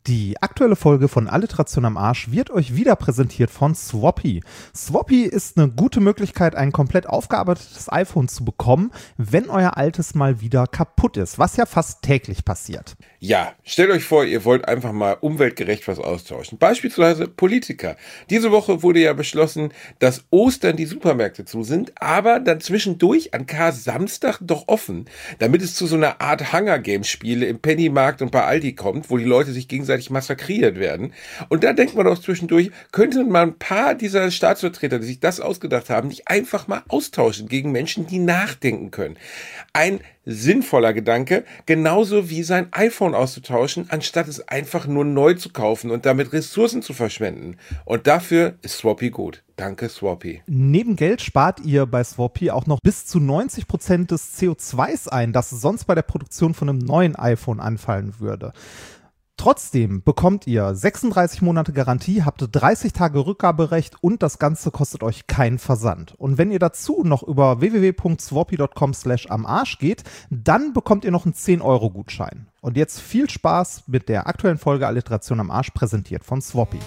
Die aktuelle Folge von Alliteration am Arsch wird euch wieder präsentiert von Swappy. Swappy ist eine gute Möglichkeit, ein komplett aufgearbeitetes iPhone zu bekommen, wenn euer altes mal wieder kaputt ist, was ja fast täglich passiert. Ja, stellt euch vor, ihr wollt einfach mal umweltgerecht was austauschen. Beispielsweise Politiker. Diese Woche wurde ja beschlossen, dass Ostern die Supermärkte zu sind, aber dann zwischendurch an Kar-Samstag doch offen, damit es zu so einer Art Hunger-Games-Spiele im Pennymarkt und bei Aldi kommt, wo die Leute sich gegenseitig massakriert werden. Und da denkt man doch zwischendurch, könnte man ein paar dieser Staatsvertreter, die sich das ausgedacht haben, nicht einfach mal austauschen gegen Menschen, die nachdenken können. Ein sinnvoller Gedanke, genauso wie sein iPhone auszutauschen, anstatt es einfach nur neu zu kaufen und damit Ressourcen zu verschwenden. Und dafür ist Swappy gut. Danke, Swappy. Neben Geld spart ihr bei Swappy auch noch bis zu 90% des CO2s ein, das sonst bei der Produktion von einem neuen iPhone anfallen würde. Trotzdem bekommt ihr 36 Monate Garantie, habt 30 Tage Rückgaberecht und das Ganze kostet euch keinen Versand. Und wenn ihr dazu noch über www.swappy.com/amarsch geht, dann bekommt ihr noch einen 10-Euro-Gutschein. Und jetzt viel Spaß mit der aktuellen Folge Alliteration am Arsch, präsentiert von Swappy.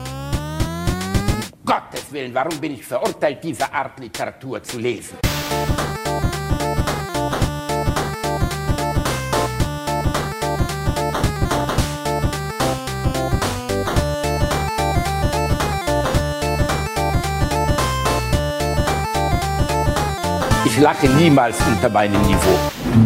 Gottes Willen, warum bin ich verurteilt, diese Art Literatur zu lesen? Ich lache niemals unter meinem Niveau.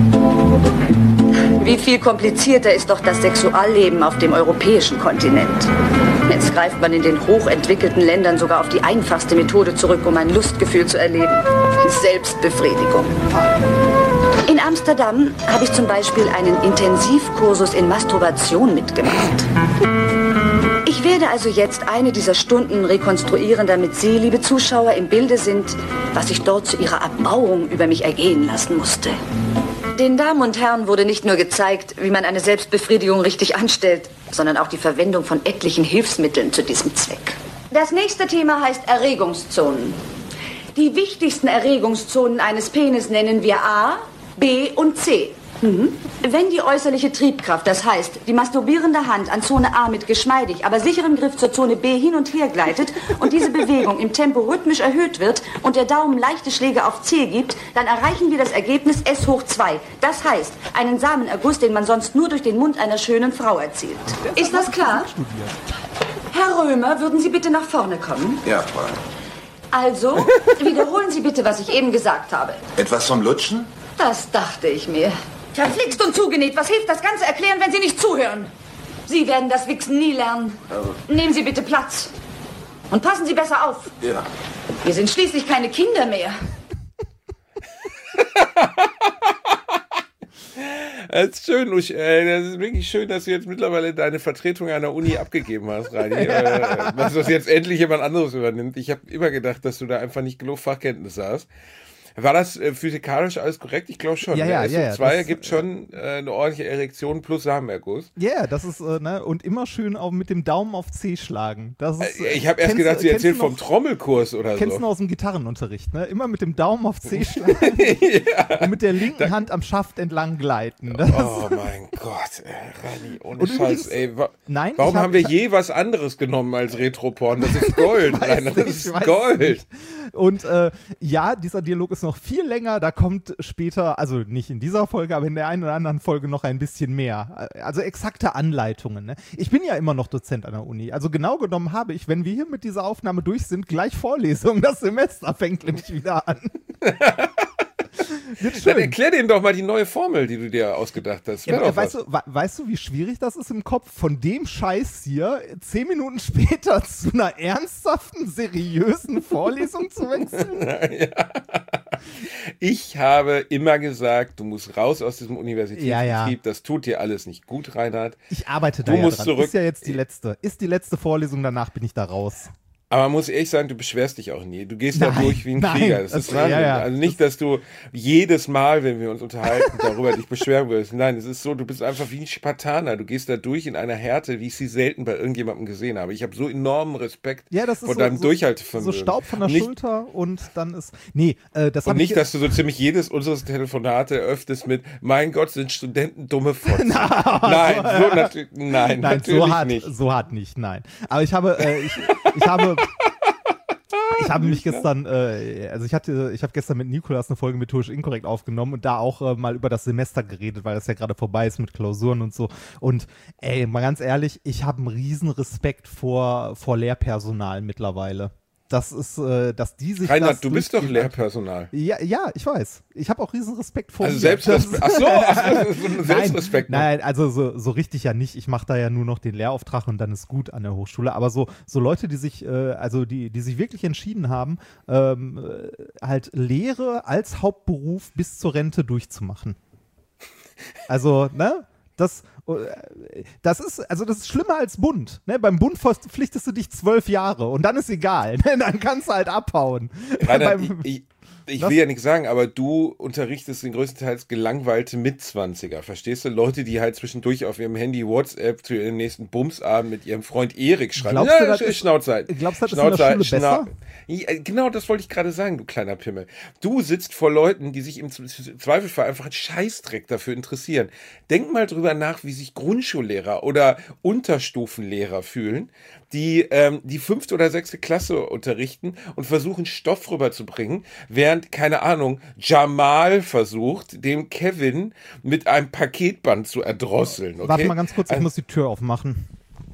Wie viel komplizierter ist doch das Sexualleben auf dem europäischen Kontinent. Jetzt greift man in den hochentwickelten Ländern sogar auf die einfachste Methode zurück, um ein Lustgefühl zu erleben. Selbstbefriedigung. In Amsterdam habe ich zum Beispiel einen Intensivkursus in Masturbation mitgemacht. Ich werde also jetzt eine dieser Stunden rekonstruieren, damit Sie, liebe Zuschauer, im Bilde sind, was ich dort zu Ihrer Erbauung über mich ergehen lassen musste. Den Damen und Herren wurde nicht nur gezeigt, wie man eine Selbstbefriedigung richtig anstellt, sondern auch die Verwendung von etlichen Hilfsmitteln zu diesem Zweck. Das nächste Thema heißt Erregungszonen. Die wichtigsten Erregungszonen eines Penis nennen wir A, B und C. Wenn die äußerliche Triebkraft, das heißt, die masturbierende Hand an Zone A mit geschmeidig, aber sicherem Griff zur Zone B hin und her gleitet und diese Bewegung im Tempo rhythmisch erhöht wird und der Daumen leichte Schläge auf C gibt, dann erreichen wir das Ergebnis S hoch 2. Das heißt, einen Samenerguss, den man sonst nur durch den Mund einer schönen Frau erzielt. Ist das klar? Herr Römer, würden Sie bitte nach vorne kommen? Ja, Fräulein. Also, wiederholen Sie bitte, was ich eben gesagt habe. Etwas vom Lutschen? Das dachte ich mir. Verflixt und zugenäht, was hilft das Ganze erklären, wenn Sie nicht zuhören? Sie werden das Wichsen nie lernen. Nehmen Sie bitte Platz. Und passen Sie besser auf. Ja. Wir sind schließlich keine Kinder mehr. Das ist schön, das ist wirklich schön, dass du jetzt mittlerweile deine Vertretung an der Uni abgegeben hast, Rani. Dass das jetzt endlich jemand anderes übernimmt. Ich habe immer gedacht, dass du da einfach nicht genug Fachkenntnisse hast. War das physikalisch alles korrekt? Ich glaube schon. Ja, SO2 ergibt schon eine ordentliche Erektion plus Samenerguss. Ja, das ist, und immer schön auch mit dem Daumen auf C schlagen. Das ist, ich habe erst gedacht, sie erzählt vom Trommelkurs oder so. Kennst du noch aus dem Gitarrenunterricht, ne? Immer mit dem Daumen auf C schlagen und mit der linken Hand am Schaft entlang gleiten. Oh mein Gott, Rani, ohne Scheiß, ey. Warum haben wir je was anderes genommen als Retroporn? Das ist Gold, Rainer, das ist Gold. Nicht. Und ja, dieser Dialog ist noch viel länger, da kommt später, also nicht in dieser Folge, aber in der einen oder anderen Folge noch ein bisschen mehr. Also exakte Anleitungen. Ne? Ich bin ja immer noch Dozent an der Uni. Also genau genommen habe ich, wenn wir hier mit dieser Aufnahme durch sind, gleich Vorlesungen. Das Semester fängt nämlich wieder an. Dann erklär denen doch mal die neue Formel, die du dir ausgedacht hast. Weißt du, wie schwierig das ist im Kopf, von dem Scheiß hier 10 Minuten später zu einer ernsthaften, seriösen Vorlesung zu wechseln? Ja. Ich habe immer gesagt, du musst raus aus diesem Universitätsbetrieb. Das tut dir alles nicht gut, Reinhard. Ich arbeite da du ja musst dran. Zurück. Ist ja jetzt die letzte. Ist die letzte Vorlesung, danach bin ich da raus. Aber man muss ehrlich sagen, du beschwerst dich auch nie. Du gehst da durch wie ein nein, Krieger. Das ist Wahnsinn. ja. Also nicht, dass du jedes Mal, wenn wir uns unterhalten, darüber dich beschweren würdest. Nein, es ist so, du bist einfach wie ein Spartaner. Du gehst da durch in einer Härte, wie ich sie selten bei irgendjemandem gesehen habe. Ich habe so enormen Respekt vor deinem Durchhaltevermögen. So Staub von der Schulter und dann ist... Nee, das und nicht, dass du so ziemlich jedes unseres Telefonate eröffnest mit, mein Gott, sind Studenten dumme Fotzen. Nein, natürlich nicht. So hart nicht, nein. Aber ich habe mich gestern, ich habe gestern mit Nikolas eine Folge methodisch inkorrekt aufgenommen und da auch mal über das Semester geredet, weil das ja gerade vorbei ist mit Klausuren und so. Und ey, mal ganz ehrlich, ich habe einen riesen Respekt vor Lehrpersonal mittlerweile. Das ist, dass die sich Reinhard, du bist doch Lehrpersonal. Ja, ich weiß. Ich habe auch riesen Respekt vor. Also Selbstrespekt. Achso, Selbstrespekt. Nein, also so richtig ja nicht. Ich mache da ja nur noch den Lehrauftrag und dann ist gut an der Hochschule. Aber so Leute, die sich, die sich wirklich entschieden haben, halt Lehre als Hauptberuf bis zur Rente durchzumachen. Also, ne? Das ist schlimmer als Bund. Ne? Beim Bund verpflichtest du dich 12 Jahre und dann ist egal. Ne? Dann kannst du halt abhauen. Rainer, ich will ja nichts sagen, aber du unterrichtest den größtenteils gelangweilte Mitzwanziger. Verstehst du? Leute, die halt zwischendurch auf ihrem Handy WhatsApp zu ihrem nächsten Bumsabend mit ihrem Freund Erik schreiben. Glaubst du, das ist in der Schule besser? Ja, genau, das wollte ich gerade sagen, du kleiner Pimmel. Du sitzt vor Leuten, die sich im Zweifelsfall einfach einen Scheißdreck dafür interessieren. Denk mal drüber nach, wie sich Grundschullehrer oder Unterstufenlehrer fühlen, die 5. oder 6. Klasse unterrichten und versuchen, Stoff rüberzubringen, während, keine Ahnung, Jamal versucht, dem Kevin mit einem Paketband zu erdrosseln. Okay? Warte mal ganz kurz, ich muss die Tür aufmachen.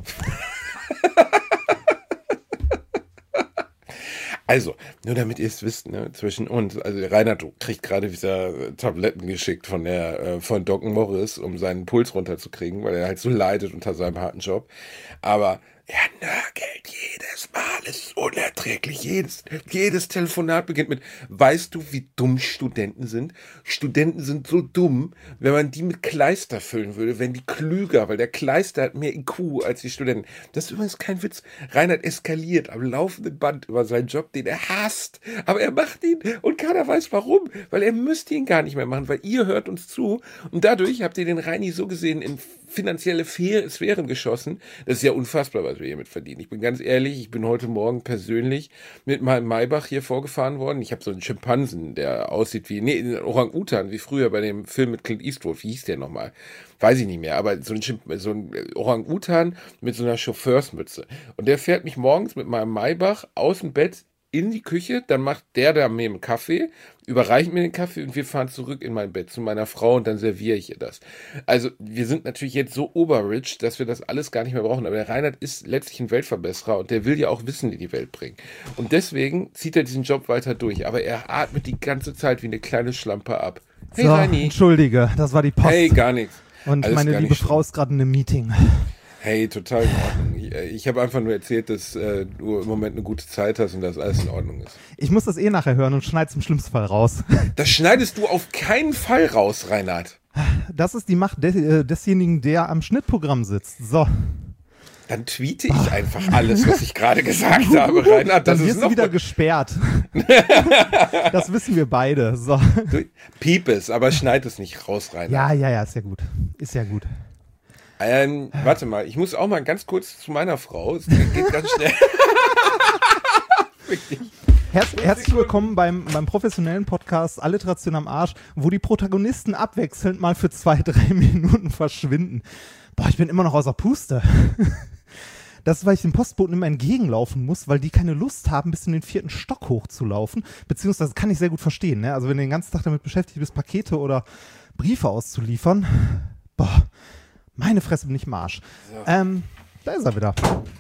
Also, nur damit ihr es wisst, ne, zwischen uns, also Reinhard kriegt gerade wieder Tabletten geschickt von Doc Morris, um seinen Puls runterzukriegen, weil er halt so leidet unter seinem harten Job. Aber er nörgelt jedes Mal, es ist unerträglich. Jedes Telefonat beginnt mit, weißt du, wie dumm Studenten sind? Studenten sind so dumm, wenn man die mit Kleister füllen würde, wären die klüger, weil der Kleister hat mehr IQ als die Studenten. Das ist übrigens kein Witz. Reinhard eskaliert am laufenden Band über seinen Job, den er hasst. Aber er macht ihn und keiner weiß warum, weil er müsste ihn gar nicht mehr machen, weil ihr hört uns zu und dadurch habt ihr den Reini so gesehen in finanzielle Sphären geschossen. Das ist ja unfassbar, was wir hiermit verdienen. Ich bin ganz ehrlich, ich bin heute Morgen persönlich mit meinem Maybach hier vorgefahren worden. Ich habe so einen Schimpansen, der aussieht wie, einen Orang-Utan, wie früher bei dem Film mit Clint Eastwood. Wie hieß der nochmal? Weiß ich nicht mehr, aber so ein Orang-Utan mit so einer Chauffeursmütze. Und der fährt mich morgens mit meinem Maybach aus dem Bett in die Küche, dann macht der da mir einen Kaffee, überreicht mir den Kaffee und wir fahren zurück in mein Bett zu meiner Frau und dann serviere ich ihr das. Also wir sind natürlich jetzt so oberrich, dass wir das alles gar nicht mehr brauchen, aber der Reinhard ist letztlich ein Weltverbesserer und der will ja auch Wissen in die Welt bringen. Und deswegen zieht er diesen Job weiter durch, aber er atmet die ganze Zeit wie eine kleine Schlampe ab. Hey so, Reini. Entschuldige, das war die Post. Hey, gar nichts. Und alles meine liebe Frau ist gerade in einem Meeting. Hey, total in Ordnung. Ich habe einfach nur erzählt, dass du im Moment eine gute Zeit hast und dass alles in Ordnung ist. Ich muss das nachher hören und schneid's im schlimmsten Fall raus. Das schneidest du auf keinen Fall raus, Reinhard. Das ist die Macht desjenigen, der am Schnittprogramm sitzt. So. Dann tweete ich einfach alles, was ich gerade gesagt habe, Reinhard. Dann wirst du wieder gesperrt. Das wissen wir beide. So. Piep es, aber schneid es nicht raus, Reinhard. Ja, ist ja gut. Ist ja gut. Warte mal, ich muss auch mal ganz kurz zu meiner Frau. Es geht ganz schnell. Herzlich willkommen beim professionellen Podcast Alliteration am Arsch, wo die Protagonisten abwechselnd mal für 2-3 Minuten verschwinden. Boah, ich bin immer noch außer Puste. Das ist, weil ich den Postboten immer entgegenlaufen muss, weil die keine Lust haben, bis in den 4. Stock hochzulaufen. Beziehungsweise kann ich sehr gut verstehen. Ne? Also wenn du den ganzen Tag damit beschäftigt bist, Pakete oder Briefe auszuliefern, boah, meine Fresse bin ich im Arsch. So. Da ist er wieder.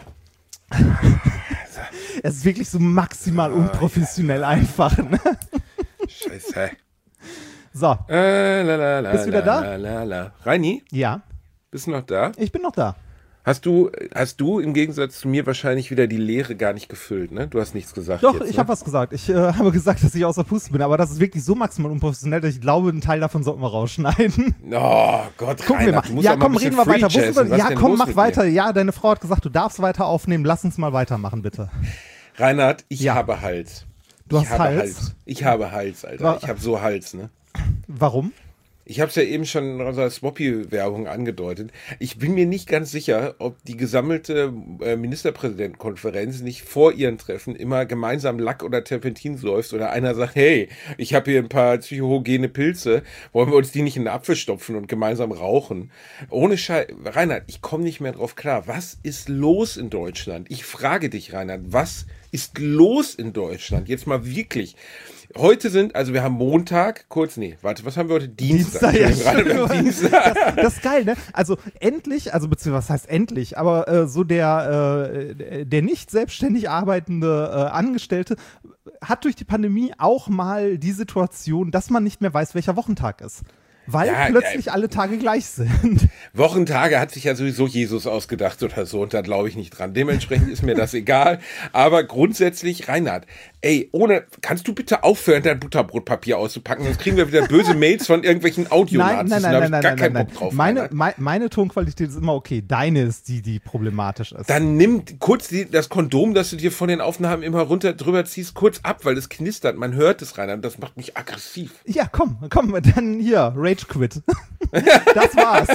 Es ist wirklich so maximal unprofessionell einfach. Ne? Scheiße. So. Bist du wieder da? Reini? Ja. Bist du noch da? Ich bin noch da. Hast du im Gegensatz zu mir wahrscheinlich wieder die Leere gar nicht gefüllt, ne? Du hast nichts gesagt. Doch, jetzt, ich ne? habe was gesagt. Ich habe gesagt, dass ich außer Puste bin, aber das ist wirklich so maximal unprofessionell, dass ich glaube, einen Teil davon sollten wir rausschneiden. Oh Gott, gucken wir mal. Ja, komm, reden wir weiter. Ja, komm, mach weiter. Dir? Ja, deine Frau hat gesagt, du darfst weiter aufnehmen. Lass uns mal weitermachen, bitte. Reinhard, ich Ja. habe Hals. Du Ich hast habe Hals? Ich habe Hals, Alter. Wa- Ich habe so Hals, ne? Warum? Ich habe es ja eben schon in unserer Swoppy-Werbung angedeutet. Ich bin mir nicht ganz sicher, ob die gesammelte Ministerpräsidentenkonferenz nicht vor ihren Treffen immer gemeinsam Lack oder Terpentin säuft oder einer sagt, hey, ich habe hier ein paar psychogene Pilze, wollen wir uns die nicht in den Apfel stopfen und gemeinsam rauchen? Ohne Scheiß, Reinhard, ich komme nicht mehr drauf klar. Was ist los in Deutschland? Ich frage dich, Reinhard, was ist los in Deutschland? Jetzt mal wirklich. Heute wir haben Montag, was haben wir heute? Dienstag. Ja, Wir haben Dienstag. das ist geil, ne? Also endlich, beziehungsweise was heißt endlich, aber so der nicht selbstständig arbeitende Angestellte hat durch die Pandemie auch mal die Situation, dass man nicht mehr weiß, welcher Wochentag ist. Weil Ja, plötzlich alle Tage gleich sind. Wochentage hat sich ja sowieso Jesus ausgedacht oder so und da glaube ich nicht dran. Dementsprechend ist mir das egal. Aber grundsätzlich, Reinhard, kannst du bitte aufhören, dein Butterbrotpapier auszupacken? Sonst kriegen wir wieder böse Mails von irgendwelchen Audionazis. Nein, Da habe ich gar keinen Bock drauf. meine Tonqualität ist immer okay. Deine ist die problematisch ist. Dann nimm kurz das Kondom, das du dir von den Aufnahmen immer drüber ziehst, kurz ab, weil es knistert. Man hört es, Reinhard, das macht mich aggressiv. Ja, komm, dann hier, Rage Quit. Das war's.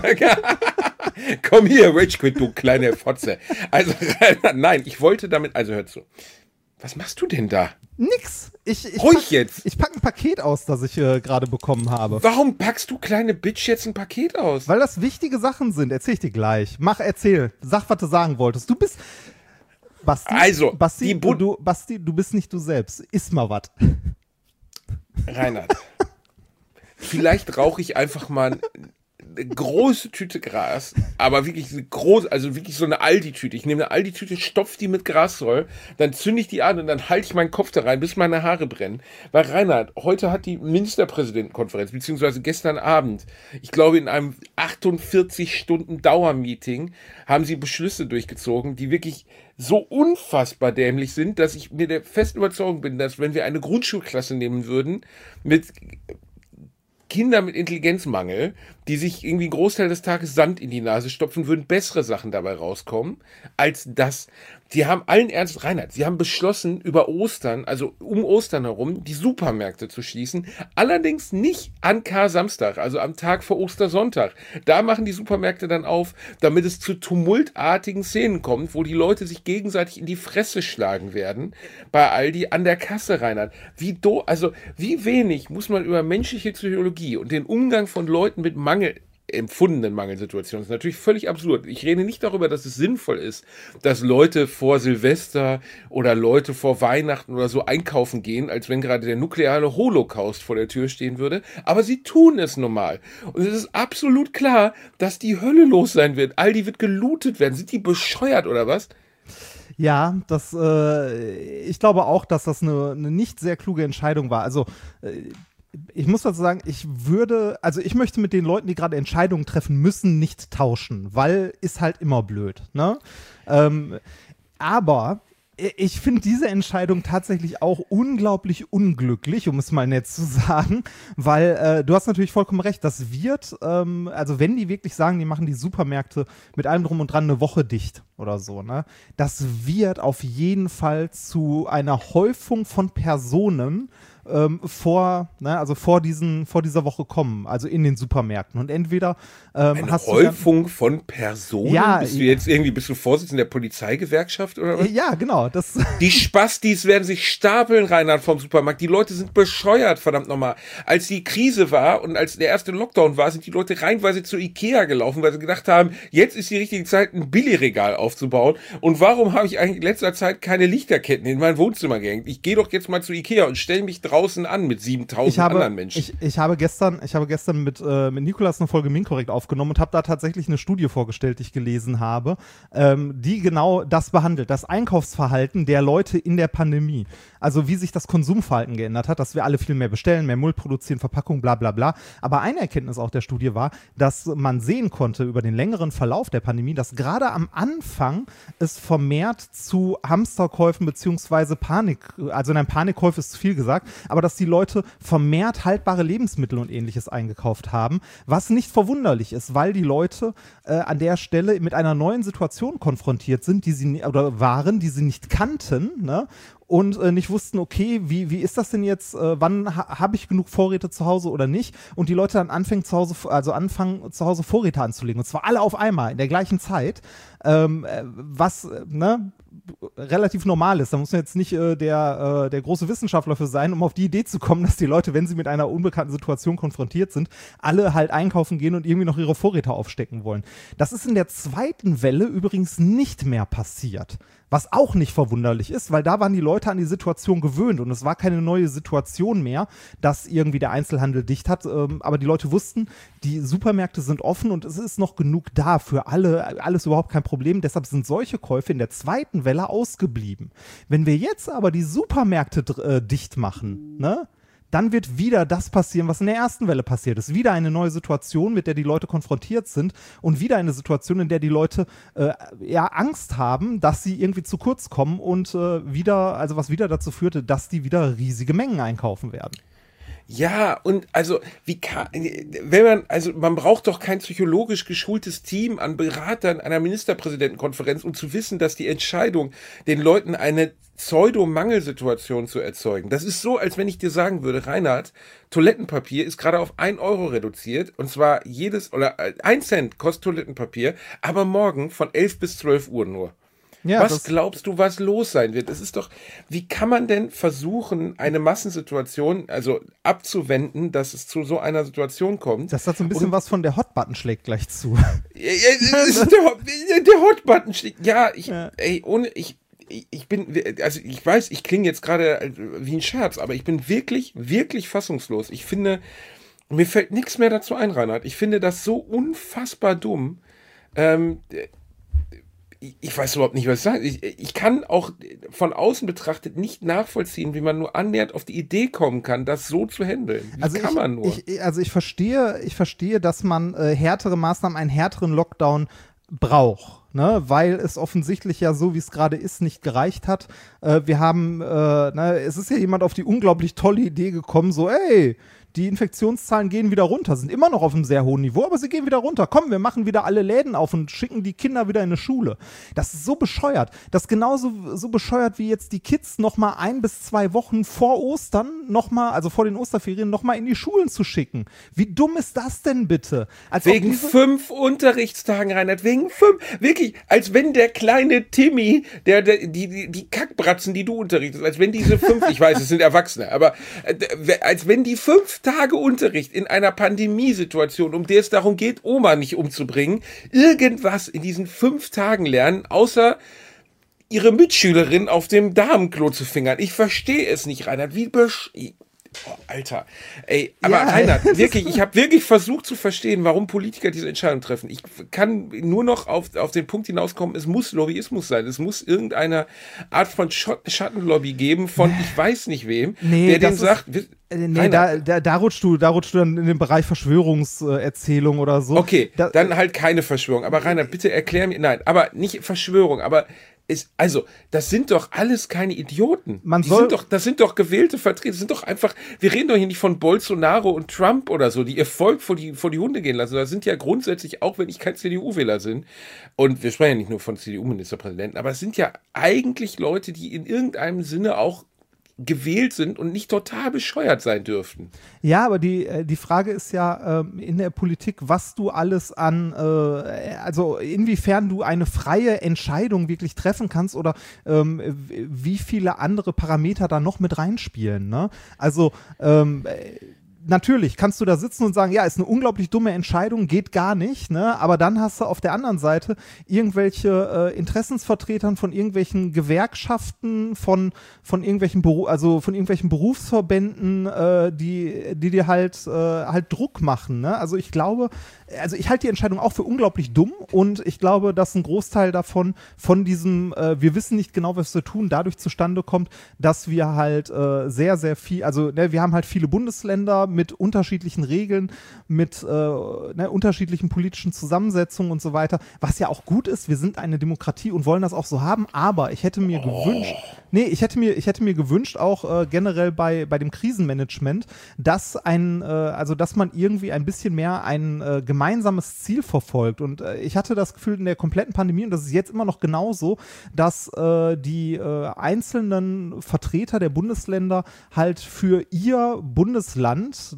Komm hier, Rage Quit, du kleine Fotze. Also, nein, ich wollte damit, also hör zu. Was machst du denn da? Nix. Jetzt. Ich pack ein Paket aus, das ich gerade bekommen habe. Warum packst du, kleine Bitch, jetzt ein Paket aus? Weil das wichtige Sachen sind. Erzähl ich dir gleich. Erzähl. Sag, was du sagen wolltest. Du bist... Basti, Also, Basti, du bist nicht du selbst. Iss mal was. Reinhard, vielleicht rauche ich einfach mal eine große Tüte Gras, aber wirklich wirklich so eine Aldi-Tüte. Ich nehme eine Aldi-Tüte, stopfe die mit Gras voll, dann zünde ich die an und dann halte ich meinen Kopf da rein, bis meine Haare brennen. Weil Reinhard, heute hat die Ministerpräsidentenkonferenz, beziehungsweise gestern Abend, ich glaube in einem 48-Stunden-Dauermeeting, haben sie Beschlüsse durchgezogen, die wirklich so unfassbar dämlich sind, dass ich mir der festen Überzeugung bin, dass wenn wir eine Grundschulklasse nehmen würden, mit Kinder mit Intelligenzmangel, die sich irgendwie einen Großteil des Tages Sand in die Nase stopfen, würden bessere Sachen dabei rauskommen, als das. Die haben allen Ernst, Reinhard, sie haben beschlossen, über Ostern, also um Ostern herum, die Supermärkte zu schließen, allerdings nicht an Kar-Samstag, also am Tag vor Ostersonntag. Da machen die Supermärkte dann auf, damit es zu tumultartigen Szenen kommt, wo die Leute sich gegenseitig in die Fresse schlagen werden, bei Aldi an der Kasse, Reinhard. Wie wenig muss man über menschliche Psychologie und den Umgang von Leuten mit empfundenen Mangelsituationen. Das ist natürlich völlig absurd. Ich rede nicht darüber, dass es sinnvoll ist, dass Leute vor Silvester oder Leute vor Weihnachten oder so einkaufen gehen, als wenn gerade der nukleare Holocaust vor der Tür stehen würde. Aber sie tun es normal. Und es ist absolut klar, dass die Hölle los sein wird. Aldi wird gelootet werden. Sind die bescheuert oder was? Ja, ich glaube auch, dass das eine nicht sehr kluge Entscheidung war. Also, ich muss dazu sagen, ich möchte mit den Leuten, die gerade Entscheidungen treffen müssen, nicht tauschen, weil ist halt immer blöd, ne? Aber ich finde diese Entscheidung tatsächlich auch unglaublich unglücklich, um es mal nett zu sagen, weil du hast natürlich vollkommen recht, das wird, also wenn die wirklich sagen, die machen die Supermärkte mit allem drum und dran eine Woche dicht oder so, ne, das wird auf jeden Fall zu einer Häufung von Personen vor dieser Woche kommen, also in den Supermärkten. Und entweder eine Häufung von Personen? Ja, bist du Vorsitzender der Polizeigewerkschaft oder was? Ja, genau. Die Spastis werden sich stapeln, Reinhard, vom Supermarkt. Die Leute sind bescheuert, verdammt nochmal. Als die Krise war und als der erste Lockdown war, sind die Leute reihenweise zu Ikea gelaufen, weil sie gedacht haben, jetzt ist die richtige Zeit, ein Billigregal aufzubauen. Und warum habe ich eigentlich in letzter Zeit keine Lichterketten in mein Wohnzimmer gehängt? Ich gehe doch jetzt mal zu Ikea und stelle mich draußen an mit 7000 anderen Menschen. Ich habe gestern mit Nikolas eine Folge Minkorrekt aufgenommen und habe da tatsächlich eine Studie vorgestellt, die ich gelesen habe, die genau das behandelt, das Einkaufsverhalten der Leute in der Pandemie. Also wie sich das Konsumverhalten geändert hat, dass wir alle viel mehr bestellen, mehr Müll produzieren, Verpackung, bla bla bla. Aber eine Erkenntnis auch der Studie war, dass man sehen konnte über den längeren Verlauf der Pandemie, dass gerade am Anfang Anfang es vermehrt zu Hamsterkäufen beziehungsweise Panikkäufe ist zu viel gesagt, aber dass die Leute vermehrt haltbare Lebensmittel und ähnliches eingekauft haben, was nicht verwunderlich ist, weil die Leute an der Stelle mit einer neuen Situation konfrontiert sind, die sie nicht kannten, ne? Und nicht wussten, okay, wie ist das denn jetzt, wann habe ich genug Vorräte zu Hause oder nicht? Und die Leute dann anfangen zu Hause Vorräte anzulegen. Und zwar alle auf einmal, in der gleichen Zeit, was relativ normal ist. Da muss man jetzt nicht der große Wissenschaftler für sein, um auf die Idee zu kommen, dass die Leute, wenn sie mit einer unbekannten Situation konfrontiert sind, alle halt einkaufen gehen und irgendwie noch ihre Vorräte aufstecken wollen. Das ist in der zweiten Welle übrigens nicht mehr passiert. Was auch nicht verwunderlich ist, weil da waren die Leute an die Situation gewöhnt und es war keine neue Situation mehr, dass irgendwie der Einzelhandel dicht hat. Aber die Leute wussten, die Supermärkte sind offen und es ist noch genug da für alle, alles überhaupt kein Problem. Deshalb sind solche Käufe in der zweiten Welle ausgeblieben. Wenn wir jetzt aber die Supermärkte dicht machen, ne? Dann wird wieder das passieren, was in der ersten Welle passiert ist. Wieder eine neue Situation, mit der die Leute konfrontiert sind und wieder eine Situation, in der die Leute Angst haben, dass sie irgendwie zu kurz kommen und was wieder dazu führte, dass die wieder riesige Mengen einkaufen werden. Ja, und also, man braucht doch kein psychologisch geschultes Team an Beratern einer Ministerpräsidentenkonferenz, um zu wissen, dass die Entscheidung, den Leuten eine Pseudo-Mangelsituation zu erzeugen. Das ist so, als wenn ich dir sagen würde, Reinhard, Toilettenpapier ist gerade auf 1 Euro reduziert, und zwar 1 Cent kostet Toilettenpapier, aber morgen von 11 bis 12 Uhr nur. Ja, was glaubst du, was los sein wird? Es ist doch, wie kann man denn versuchen, eine Massensituation, also abzuwenden, dass es zu so einer Situation kommt? Das hat so ein bisschen was von der Hotbutton schlägt gleich zu. Der Hotbutton schlägt, ich weiß, ich klinge jetzt gerade wie ein Scherz, aber ich bin wirklich, wirklich fassungslos. Ich finde, mir fällt nichts mehr dazu ein, Reinhard. Ich finde das so unfassbar dumm. Ich weiß überhaupt nicht, was ich sagen. Ich kann auch von außen betrachtet nicht nachvollziehen, wie man nur annähernd auf die Idee kommen kann, das so zu handeln. Ich verstehe, dass man härtere Maßnahmen, einen härteren Lockdown braucht. Ne, weil es offensichtlich ja so, wie es gerade ist, nicht gereicht hat. Es ist ja jemand auf die unglaublich tolle Idee gekommen, so, die Infektionszahlen gehen wieder runter, sind immer noch auf einem sehr hohen Niveau, aber sie gehen wieder runter. Komm, wir machen wieder alle Läden auf und schicken die Kinder wieder in eine Schule. Das ist so bescheuert. Das ist genauso so bescheuert, wie jetzt die Kids noch mal 1 bis 2 Wochen vor Ostern vor den Osterferien noch mal in die Schulen zu schicken. Wie dumm ist das denn bitte? Wegen 5 Unterrichtstagen, Reinhard, wegen 5. Wirklich, als wenn der kleine Timmy, die Kackbratzen, die du unterrichtest, als wenn diese 5, ich weiß, es sind Erwachsene, aber als wenn die 5 Tage Unterricht in einer Pandemiesituation, um der es darum geht, Oma nicht umzubringen, irgendwas in diesen 5 Tagen lernen, außer ihre Mitschülerin auf dem Damenklo zu fingern. Ich verstehe es nicht, Reinhard. Alter. Reinhard, wirklich, ich habe wirklich versucht zu verstehen, warum Politiker diese Entscheidung treffen. Ich kann nur noch auf den Punkt hinauskommen, es muss Lobbyismus sein. Es muss irgendeine Art von Schattenlobby geben von ich weiß nicht wem, der den sagt... da rutschst du dann in den Bereich Verschwörungserzählung oder so. Okay, dann halt keine Verschwörung. Aber Reinhard, bitte erklär mir, nein, aber nicht Verschwörung, aber das sind doch alles keine Idioten. Das sind doch gewählte Vertreter. Das sind doch einfach, wir reden doch hier nicht von Bolsonaro und Trump oder so, die ihr Volk vor die Hunde gehen lassen. Das sind ja grundsätzlich, auch wenn ich kein CDU-Wähler bin, und wir sprechen ja nicht nur von CDU-Ministerpräsidenten, aber es sind ja eigentlich Leute, die in irgendeinem Sinne auch gewählt sind und nicht total bescheuert sein dürften. Ja, aber die Frage ist ja in der Politik, was du alles inwiefern du eine freie Entscheidung wirklich treffen kannst oder wie viele andere Parameter da noch mit reinspielen, ne? Also natürlich kannst du da sitzen und sagen, ja, ist eine unglaublich dumme Entscheidung, geht gar nicht, ne? Aber dann hast du auf der anderen Seite irgendwelche Interessensvertretern von irgendwelchen Gewerkschaften, von irgendwelchen Berufsverbänden, die dir halt Druck machen, ne? Also ich glaube, ich halte die Entscheidung auch für unglaublich dumm und ich glaube, dass ein Großteil davon von diesem, wir wissen nicht genau, was wir tun, dadurch zustande kommt, dass wir halt sehr, sehr viel, wir haben halt viele Bundesländer mit unterschiedlichen Regeln, mit unterschiedlichen politischen Zusammensetzungen und so weiter, was ja auch gut ist. Wir sind eine Demokratie und wollen das auch so haben, aber ich hätte mir gewünscht, ich hätte mir gewünscht, auch generell bei dem Krisenmanagement, dass dass man irgendwie ein bisschen mehr ein gemeinsames Ziel verfolgt. Und ich hatte das Gefühl in der kompletten Pandemie, und das ist jetzt immer noch genauso, dass die einzelnen Vertreter der Bundesländer halt für ihr Bundesland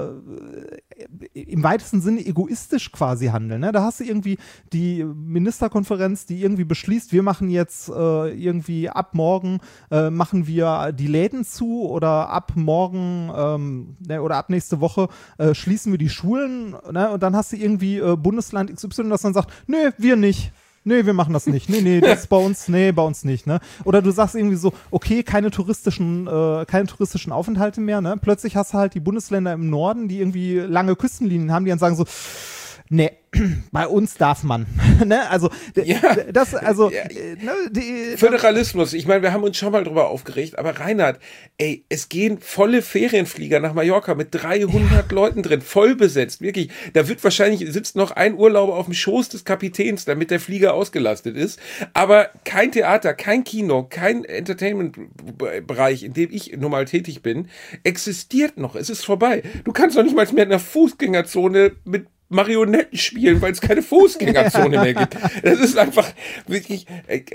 im weitesten Sinne egoistisch quasi handeln. Ne? Da hast du irgendwie die Ministerkonferenz, die irgendwie beschließt, wir machen jetzt irgendwie ab morgen machen wir die Läden zu oder ab morgen oder ab nächste Woche schließen wir die Schulen, ne? Und dann hast du irgendwie Bundesland XY, das dann sagt, nö, wir nicht. Nee, wir machen das nicht. Nee, das ist bei uns nicht, ne? Oder du sagst irgendwie so, okay, keine touristischen Aufenthalte mehr, ne? Plötzlich hast du halt die Bundesländer im Norden, die irgendwie lange Küstenlinien haben, die dann sagen so, nee, bei uns darf man. Ne? Also, Föderalismus, ich meine, wir haben uns schon mal drüber aufgeregt, aber Reinhard, es gehen volle Ferienflieger nach Mallorca mit 300 Leuten drin, voll besetzt, wirklich. Da sitzt noch ein Urlauber auf dem Schoß des Kapitäns, damit der Flieger ausgelastet ist, aber kein Theater, kein Kino, kein Entertainment-Bereich, in dem ich normal tätig bin, existiert noch, es ist vorbei. Du kannst doch nicht mal mehr in einer Fußgängerzone mit Marionetten spielen, weil es keine Fußgängerzone mehr gibt. Das ist einfach wirklich,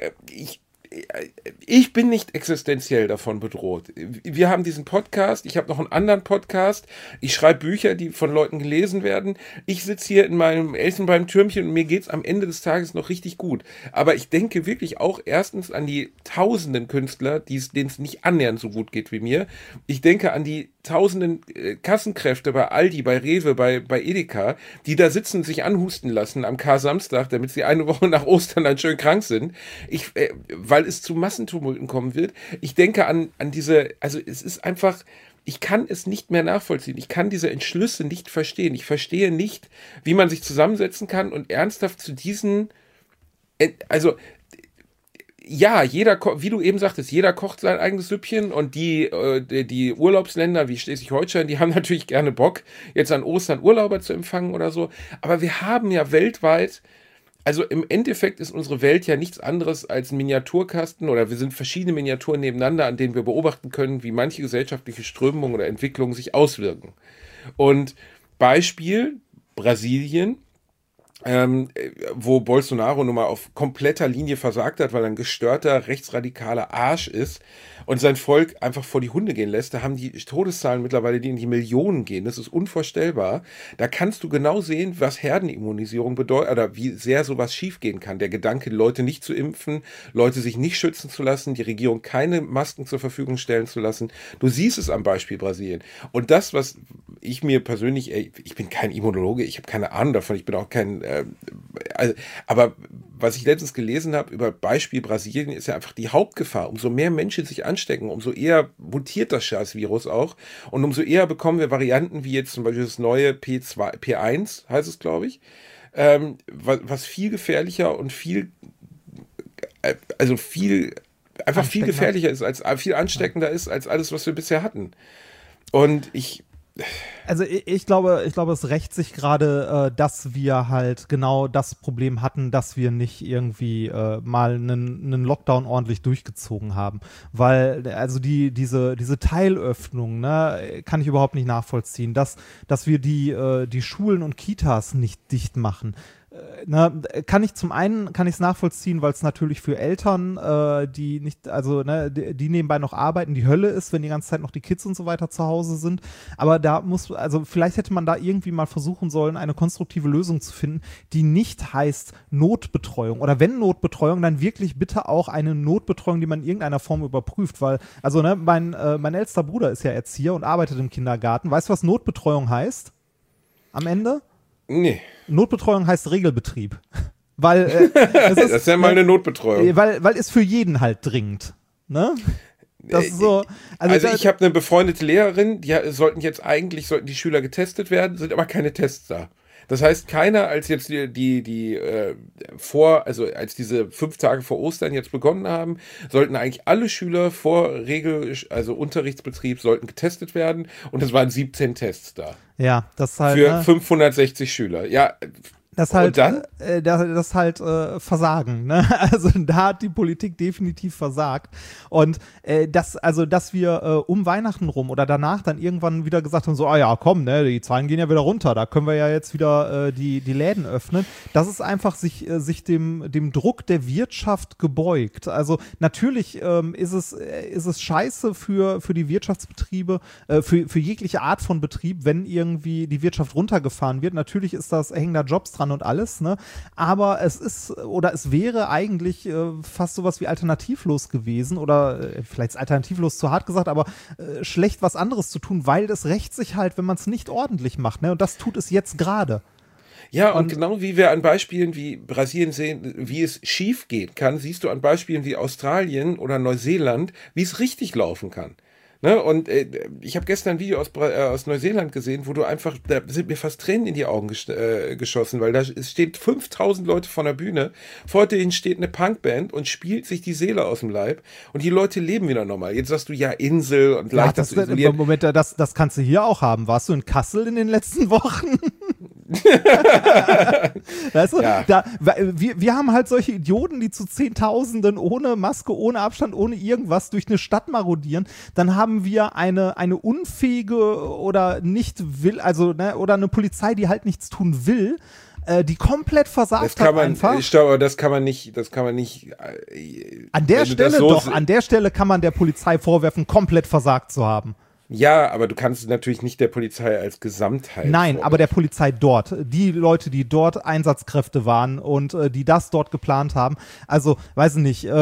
ich bin nicht existenziell davon bedroht. Wir haben diesen Podcast, ich habe noch einen anderen Podcast, ich schreibe Bücher, die von Leuten gelesen werden. Ich sitze hier in meinem Elfenbeintürmchen und mir geht's am Ende des Tages noch richtig gut. Aber ich denke wirklich auch erstens an die tausenden Künstler, denen es nicht annähernd so gut geht wie mir. Ich denke an die tausenden Kassenkräfte bei Aldi, bei Rewe, bei Edeka, die da sitzen und sich anhusten lassen am Kar-Samstag, damit sie eine Woche nach Ostern dann schön krank sind. Weil es zu Massentumulten kommen wird. Ich denke an diese, also es ist einfach, ich kann es nicht mehr nachvollziehen. Ich kann diese Entschlüsse nicht verstehen. Ich verstehe nicht, wie man sich zusammensetzen kann und ernsthaft zu diesen, also ja, wie du eben sagtest, jeder kocht sein eigenes Süppchen und die Urlaubsländer wie Schleswig-Holstein, die haben natürlich gerne Bock, jetzt an Ostern Urlauber zu empfangen oder so. Aber wir haben ja weltweit, also im Endeffekt ist unsere Welt ja nichts anderes als ein Miniaturkasten oder wir sind verschiedene Miniaturen nebeneinander, an denen wir beobachten können, wie manche gesellschaftliche Strömungen oder Entwicklungen sich auswirken. Und Beispiel Brasilien, wo Bolsonaro nun mal auf kompletter Linie versagt hat, weil er ein gestörter, rechtsradikaler Arsch ist und sein Volk einfach vor die Hunde gehen lässt. Da haben die Todeszahlen mittlerweile, die in die Millionen gehen. Das ist unvorstellbar. Da kannst du genau sehen, was Herdenimmunisierung bedeutet oder wie sehr sowas schiefgehen kann. Der Gedanke, Leute nicht zu impfen, Leute sich nicht schützen zu lassen, die Regierung keine Masken zur Verfügung stellen zu lassen. Du siehst es am Beispiel Brasilien. Und das, was ich mir persönlich, ich bin kein Immunologe, ich habe keine Ahnung davon, ich bin auch kein aber was ich letztens gelesen habe über Beispiel Brasilien, ist ja einfach die Hauptgefahr. Umso mehr Menschen sich anstecken, umso eher mutiert das Scheiß-Virus auch und umso eher bekommen wir Varianten wie jetzt zum Beispiel das neue P1 heißt es, glaube ich, was viel gefährlicher und viel gefährlicher ist, viel ansteckender ist als alles, was wir bisher hatten. Und also ich glaube, es rächt sich gerade, dass wir halt genau das Problem hatten, dass wir nicht irgendwie mal einen Lockdown ordentlich durchgezogen haben. Weil, also diese Teilöffnung, ne, kann ich überhaupt nicht nachvollziehen. Dass wir die Schulen und Kitas nicht dicht machen. Kann ich es nachvollziehen, weil es natürlich für Eltern, die nicht, also die nebenbei noch arbeiten, die Hölle ist, wenn die ganze Zeit noch die Kids und so weiter zu Hause sind. Aber vielleicht hätte man da irgendwie mal versuchen sollen, eine konstruktive Lösung zu finden, die nicht heißt Notbetreuung. Oder wenn Notbetreuung, dann wirklich bitte auch eine Notbetreuung, die man in irgendeiner Form überprüft. Weil, also mein ältester Bruder ist ja Erzieher und arbeitet im Kindergarten. Weißt du, was Notbetreuung heißt? Am Ende? Nee. Notbetreuung heißt Regelbetrieb. Weil das ist ja mal eine Notbetreuung. Weil ist für jeden halt dringend. Ne? Das ist so, also ich habe eine befreundete Lehrerin, die sollten die Schüler getestet werden, sind aber keine Tests da. Das heißt, keiner, als jetzt als diese 5 Tage vor Ostern jetzt begonnen haben, sollten eigentlich alle Schüler vor also Unterrichtsbetrieb sollten getestet werden und es waren 17 Tests da. Ja, das ist halt. Für 560 Schüler. Ja. Das halt, und dann? Das halt Versagen, ne? Also da hat die Politik definitiv versagt. Und dass wir um Weihnachten rum oder danach dann irgendwann wieder gesagt haben, so, ja, komm, ne, die Zahlen gehen ja wieder runter, da können wir ja jetzt wieder die Läden öffnen. Das ist einfach sich dem Druck der Wirtschaft gebeugt. Also natürlich ist es scheiße für die Wirtschaftsbetriebe, für jegliche Art von Betrieb, wenn irgendwie die Wirtschaft runtergefahren wird. Natürlich hängen da Jobs dran und alles, ne? Aber es wäre eigentlich fast sowas wie alternativlos gewesen oder vielleicht ist alternativlos zu hart gesagt, aber schlecht was anderes zu tun, weil das rächt sich halt, wenn man es nicht ordentlich macht, ne? Und das tut es jetzt gerade. Ja, und genau wie wir an Beispielen wie Brasilien sehen, wie es schief gehen kann, siehst du an Beispielen wie Australien oder Neuseeland, wie es richtig laufen kann. Ne? Und ich habe gestern ein Video aus Neuseeland gesehen, wo da sind mir fast Tränen in die Augen geschossen, weil es steht 5000 Leute vor der Bühne, vor denen steht eine Punkband und spielt sich die Seele aus dem Leib und die Leute leben wieder normal. Jetzt sagst du ja Insel und leicht das isoliert. Moment, das kannst du hier auch haben. Warst du in Kassel in den letzten Wochen? Weißt du, ja. Wir haben halt solche Idioten, die zu Zehntausenden ohne Maske, ohne Abstand, ohne irgendwas durch eine Stadt marodieren. Dann haben wir eine unfähige oder nicht will, also ne, oder eine Polizei, die halt nichts tun will, die komplett versagt hat einfach. Ich glaube, das kann man nicht. An der Stelle kann man der Polizei vorwerfen, komplett versagt zu haben. Ja, aber du kannst natürlich nicht der Polizei als Gesamtheit. Nein, aber der Polizei dort. Die Leute, die dort Einsatzkräfte waren und die das dort geplant haben. Also, weiß ich nicht,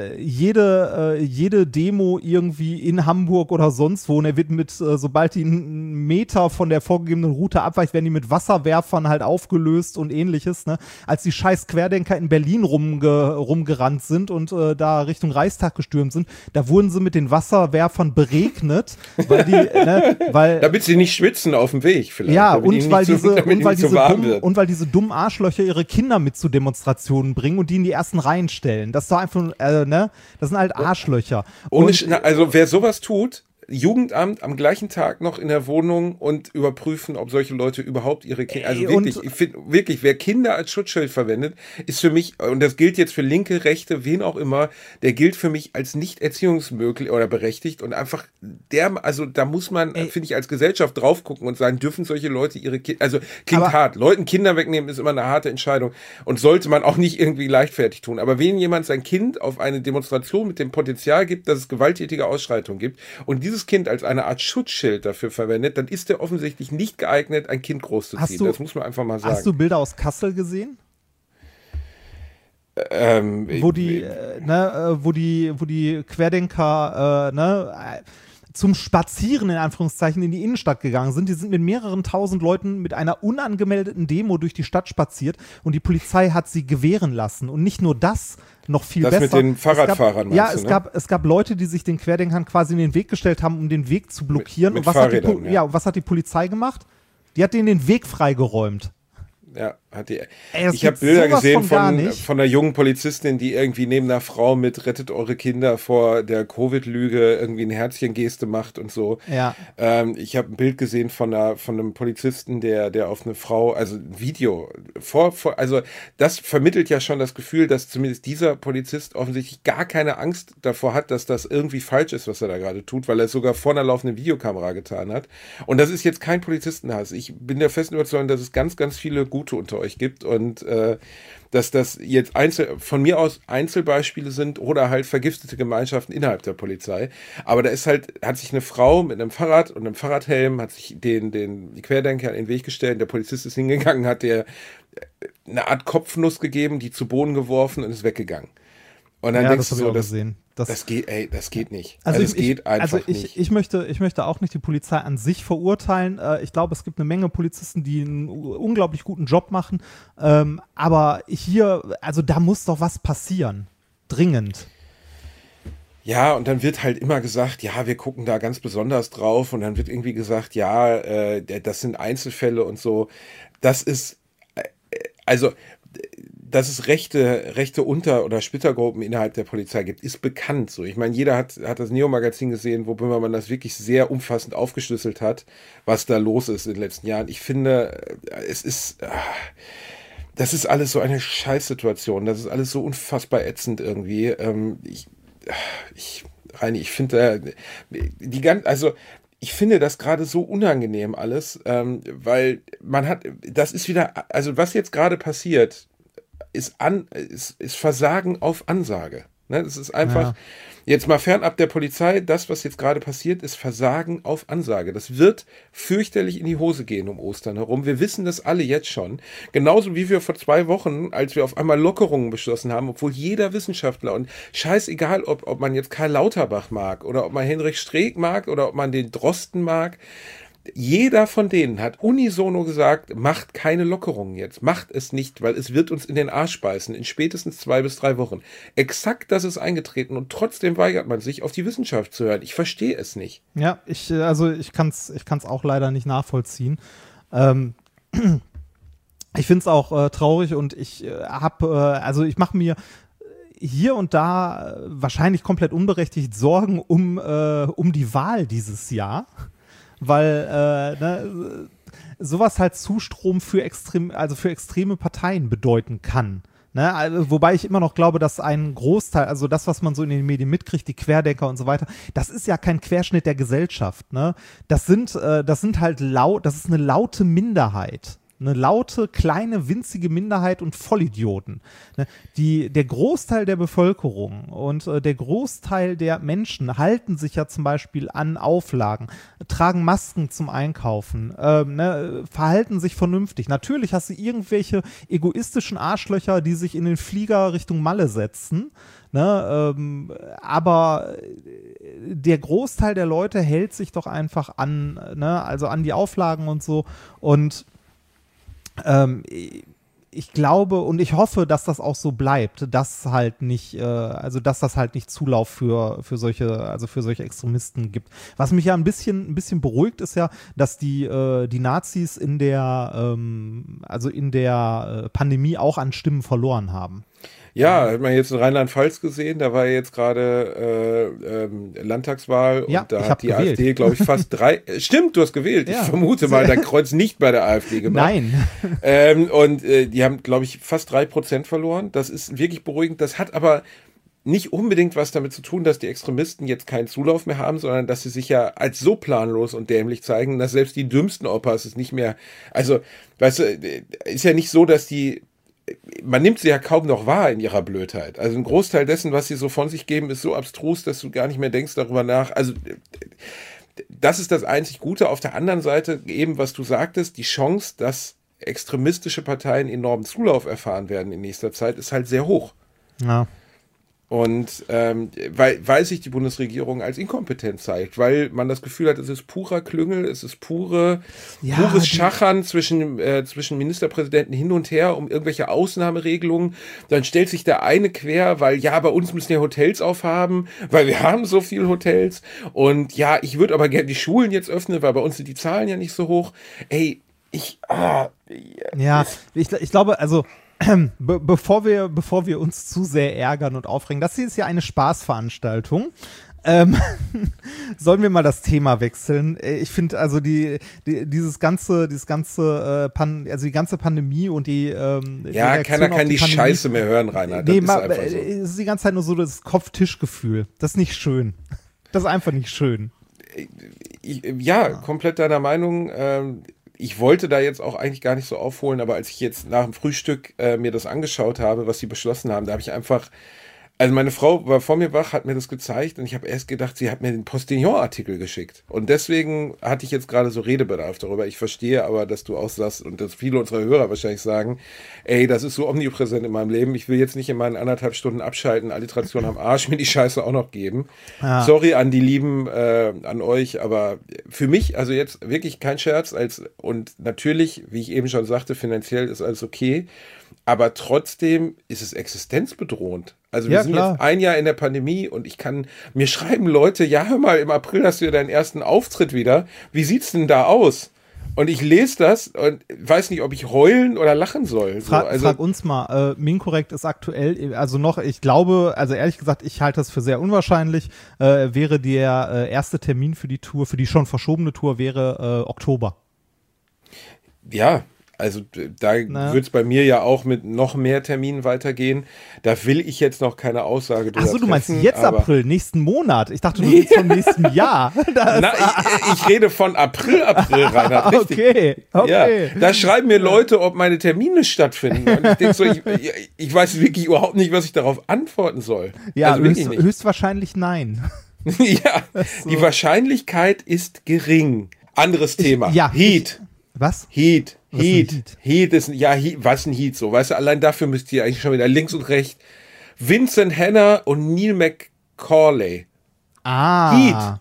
jede Demo irgendwie in Hamburg oder sonst wo, und er wird sobald die einen Meter von der vorgegebenen Route abweicht, werden die mit Wasserwerfern halt aufgelöst und ähnliches, ne? Als die scheiß Querdenker in Berlin rumgerannt sind und da Richtung Reichstag gestürmt sind, da wurden sie mit den Wasserwerfern beregnet, damit sie nicht schwitzen auf dem Weg vielleicht. Ja, und weil diese dummen Arschlöcher ihre Kinder mit zu Demonstrationen bringen und die in die ersten Reihen stellen. Das ist doch einfach, das sind halt Arschlöcher. Also wer sowas tut, Jugendamt am gleichen Tag noch in der Wohnung und überprüfen, ob solche Leute überhaupt ihre Kinder, also wirklich, ich finde wirklich, wer Kinder als Schutzschild verwendet, ist für mich, und das gilt jetzt für Linke, Rechte, wen auch immer, der gilt für mich als nicht erziehungsmöglich oder berechtigt und einfach da muss man, finde ich, als Gesellschaft drauf gucken und sagen, dürfen solche Leute ihre Kinder, also klingt hart, Leuten Kinder wegnehmen ist immer eine harte Entscheidung und sollte man auch nicht irgendwie leichtfertig tun, aber wenn jemand sein Kind auf eine Demonstration mit dem Potenzial gibt, dass es gewalttätige Ausschreitungen gibt und dieses Kind als eine Art Schutzschild dafür verwendet, dann ist er offensichtlich nicht geeignet, ein Kind großzuziehen. Das muss man einfach mal sagen. Hast du Bilder aus Kassel gesehen? Wo die Querdenker zum Spazieren in Anführungszeichen in die Innenstadt gegangen sind. Die sind mit mehreren tausend Leuten mit einer unangemeldeten Demo durch die Stadt spaziert und die Polizei hat sie gewähren lassen. Und nicht nur das, noch viel besser. Das mit den Fahrradfahrern meinst du, ne? Es gab Leute, die sich den Querdenkern quasi in den Weg gestellt haben, um den Weg zu blockieren. Mit und Fahrrädern, was hat die Polizei gemacht? Die hat denen den Weg freigeräumt. Ja, ich habe Bilder gesehen von einer jungen Polizistin, die irgendwie neben einer Frau mit rettet eure Kinder vor der Covid-Lüge irgendwie ein Herzchengeste macht und so. Ja. Ich habe ein Bild gesehen von einem Polizisten, der auf eine Frau, also ein Video, also das vermittelt ja schon das Gefühl, dass zumindest dieser Polizist offensichtlich gar keine Angst davor hat, dass das irgendwie falsch ist, was er da gerade tut, weil er es sogar vor einer laufenden Videokamera getan hat. Und das ist jetzt kein Polizistenhass. Ich bin der festen Überzeugung, dass es ganz, ganz viele gute unter euch gibt und dass das jetzt von mir aus Einzelbeispiele sind oder halt vergiftete Gemeinschaften innerhalb der Polizei. Aber da hat sich eine Frau mit einem Fahrrad und einem Fahrradhelm, hat sich den Querdenker in den Weg gestellt, der Polizist ist hingegangen, hat der eine Art Kopfnuss gegeben, die zu Boden geworfen und ist weggegangen. Und dann denkst du so, das geht nicht. Also es geht einfach nicht. Ich möchte auch nicht die Polizei an sich verurteilen. Ich glaube, es gibt eine Menge Polizisten, die einen unglaublich guten Job machen. Aber hier, also da muss doch was passieren. Dringend. Ja, und dann wird halt immer gesagt, ja, wir gucken da ganz besonders drauf und dann wird irgendwie gesagt, ja, das sind Einzelfälle und so. Das ist, also, dass es rechte Unter- oder Splittergruppen innerhalb der Polizei gibt, ist bekannt. So, ich meine, jeder hat das Neo-Magazin gesehen, wo Böhmermann das wirklich sehr umfassend aufgeschlüsselt hat, was da los ist in den letzten Jahren. Ich finde, das ist alles so eine Scheißsituation. Das ist alles so unfassbar ätzend irgendwie. Reini, ich finde ich finde das gerade so unangenehm alles, weil das ist wieder, also was jetzt gerade passiert, ist Versagen auf Ansage. Ne? Das ist einfach, jetzt mal fernab der Polizei, das, was jetzt gerade passiert, ist Versagen auf Ansage. Das wird fürchterlich in die Hose gehen um Ostern herum. Wir wissen das alle jetzt schon. Genauso wie wir vor 2 Wochen, als wir auf einmal Lockerungen beschlossen haben, obwohl jeder Wissenschaftler und scheißegal, ob man jetzt Karl Lauterbach mag oder ob man Henrik Streeck mag oder ob man den Drosten mag, jeder von denen hat unisono gesagt, macht keine Lockerungen jetzt, macht es nicht, weil es wird uns in den Arsch beißen, in spätestens 2 bis 3 Wochen. Exakt das ist eingetreten und trotzdem weigert man sich, auf die Wissenschaft zu hören. Ich verstehe es nicht. Ja, ich kann's auch leider nicht nachvollziehen. Ich finde es auch traurig und ich mache mir hier und da wahrscheinlich komplett unberechtigt Sorgen um die Wahl dieses Jahr. Weil sowas halt Zustrom für extreme Parteien bedeuten kann. Ne? Also, wobei ich immer noch glaube, dass ein Großteil, also das, was man so in den Medien mitkriegt, die Querdenker und so weiter, das ist ja kein Querschnitt der Gesellschaft. Ne? Das ist eine laute Minderheit. Eine laute, kleine, winzige Minderheit und Vollidioten. Der Großteil der Bevölkerung und der Großteil der Menschen halten sich ja zum Beispiel an Auflagen, tragen Masken zum Einkaufen, verhalten sich vernünftig. Natürlich hast du irgendwelche egoistischen Arschlöcher, die sich in den Flieger Richtung Malle setzen, aber der Großteil der Leute hält sich doch einfach an, also an die Auflagen und so. Und ich glaube und ich hoffe, dass das auch so bleibt, dass das halt nicht Zulauf für solche Extremisten gibt. Was mich ja ein bisschen beruhigt, ist ja, dass die Nazis in der Pandemie auch an Stimmen verloren haben. Ja, hat man jetzt in Rheinland-Pfalz gesehen, da war jetzt gerade Landtagswahl und da hat die gewählt. AfD, glaube ich, fast 3. Stimmt, du hast gewählt. Ja. Ich vermute mal, dein Kreuz nicht bei der AfD gemacht. Nein. Und die haben, glaube ich, fast 3% verloren. Das ist wirklich beruhigend. Das hat aber nicht unbedingt was damit zu tun, dass die Extremisten jetzt keinen Zulauf mehr haben, sondern dass sie sich ja als so planlos und dämlich zeigen, dass selbst die dümmsten Opas es nicht mehr, also, weißt du, ist ja nicht so, dass man nimmt sie ja kaum noch wahr in ihrer Blödheit. Also ein Großteil dessen, was sie so von sich geben, ist so abstrus, dass du gar nicht mehr denkst darüber nach. Also das ist das einzig Gute. Auf der anderen Seite eben, was du sagtest, die Chance, dass extremistische Parteien enormen Zulauf erfahren werden in nächster Zeit, ist halt sehr hoch. Ja. Und weil sich die Bundesregierung als inkompetent zeigt, weil man das Gefühl hat, es ist purer Klüngel, es ist pures Schachern zwischen Ministerpräsidenten hin und her um irgendwelche Ausnahmeregelungen. Dann stellt sich der eine quer, weil ja, bei uns müssen ja Hotels aufhaben, weil wir haben so viele Hotels. Und ja, ich würde aber gerne die Schulen jetzt öffnen, weil bei uns sind die Zahlen ja nicht so hoch. Ey, ich glaube, also bevor wir uns zu sehr ärgern und aufregen, das hier ist ja eine Spaßveranstaltung. Sollen wir mal das Thema wechseln? Ich finde also die ganze Pandemie und die keiner kann die Scheiße mehr hören, Reinhard. Nee, es ist die ganze Zeit nur so das Kopf-Tisch-Gefühl. Das ist nicht schön. Das ist einfach nicht schön. Komplett deiner Meinung. Ich wollte da jetzt auch eigentlich gar nicht so aufholen, aber als ich jetzt nach dem Frühstück mir das angeschaut habe, was sie beschlossen haben, da habe ich einfach, also meine Frau war vor mir wach, hat mir das gezeigt und ich habe erst gedacht, sie hat mir den Postillon-Artikel geschickt. Und deswegen hatte ich jetzt gerade so Redebedarf darüber. Ich verstehe aber, dass du auch sagst und dass viele unserer Hörer wahrscheinlich sagen, ey, das ist so omnipräsent in meinem Leben, ich will jetzt nicht in meinen 1,5 Stunden abschalten, Alliteration am Arsch, mir die Scheiße auch noch geben. Ja. Sorry an die Lieben, an euch, aber für mich, also jetzt wirklich kein Scherz, und natürlich, wie ich eben schon sagte, finanziell ist alles okay, aber trotzdem ist es existenzbedrohend. Also wir sind jetzt ein Jahr in der Pandemie und mir schreiben Leute, ja hör mal, im April hast du ja deinen ersten Auftritt wieder. Wie sieht's denn da aus? Und ich lese das und weiß nicht, ob ich heulen oder lachen soll. Frag uns mal, Minkorrekt ist aktuell, also noch, ich glaube, also ehrlich gesagt, ich halte das für sehr unwahrscheinlich, wäre der erste Termin für die Tour, für die schon verschobene Tour, wäre Oktober. Ja, also da wird es bei mir ja auch mit noch mehr Terminen weitergehen. Da will ich jetzt noch keine Aussage drüber treffen. Achso, du meinst jetzt April, nächsten Monat. Ich dachte, du redest vom nächsten Jahr. Ich rede von April, Reinhard. Richtig. Okay. Ja, da schreiben mir Leute, ob meine Termine stattfinden. Und ich denke so, ich weiß wirklich überhaupt nicht, was ich darauf antworten soll. Ja, also höchstwahrscheinlich nein. Ja, so. Die Wahrscheinlichkeit ist gering. Anderes Thema. Ja, Heat. Was? Heat ist, was ein Heat so, weißt du, allein dafür müsst ihr eigentlich schon wieder links und rechts. Vincent Hanna und Neil McCauley. Heat.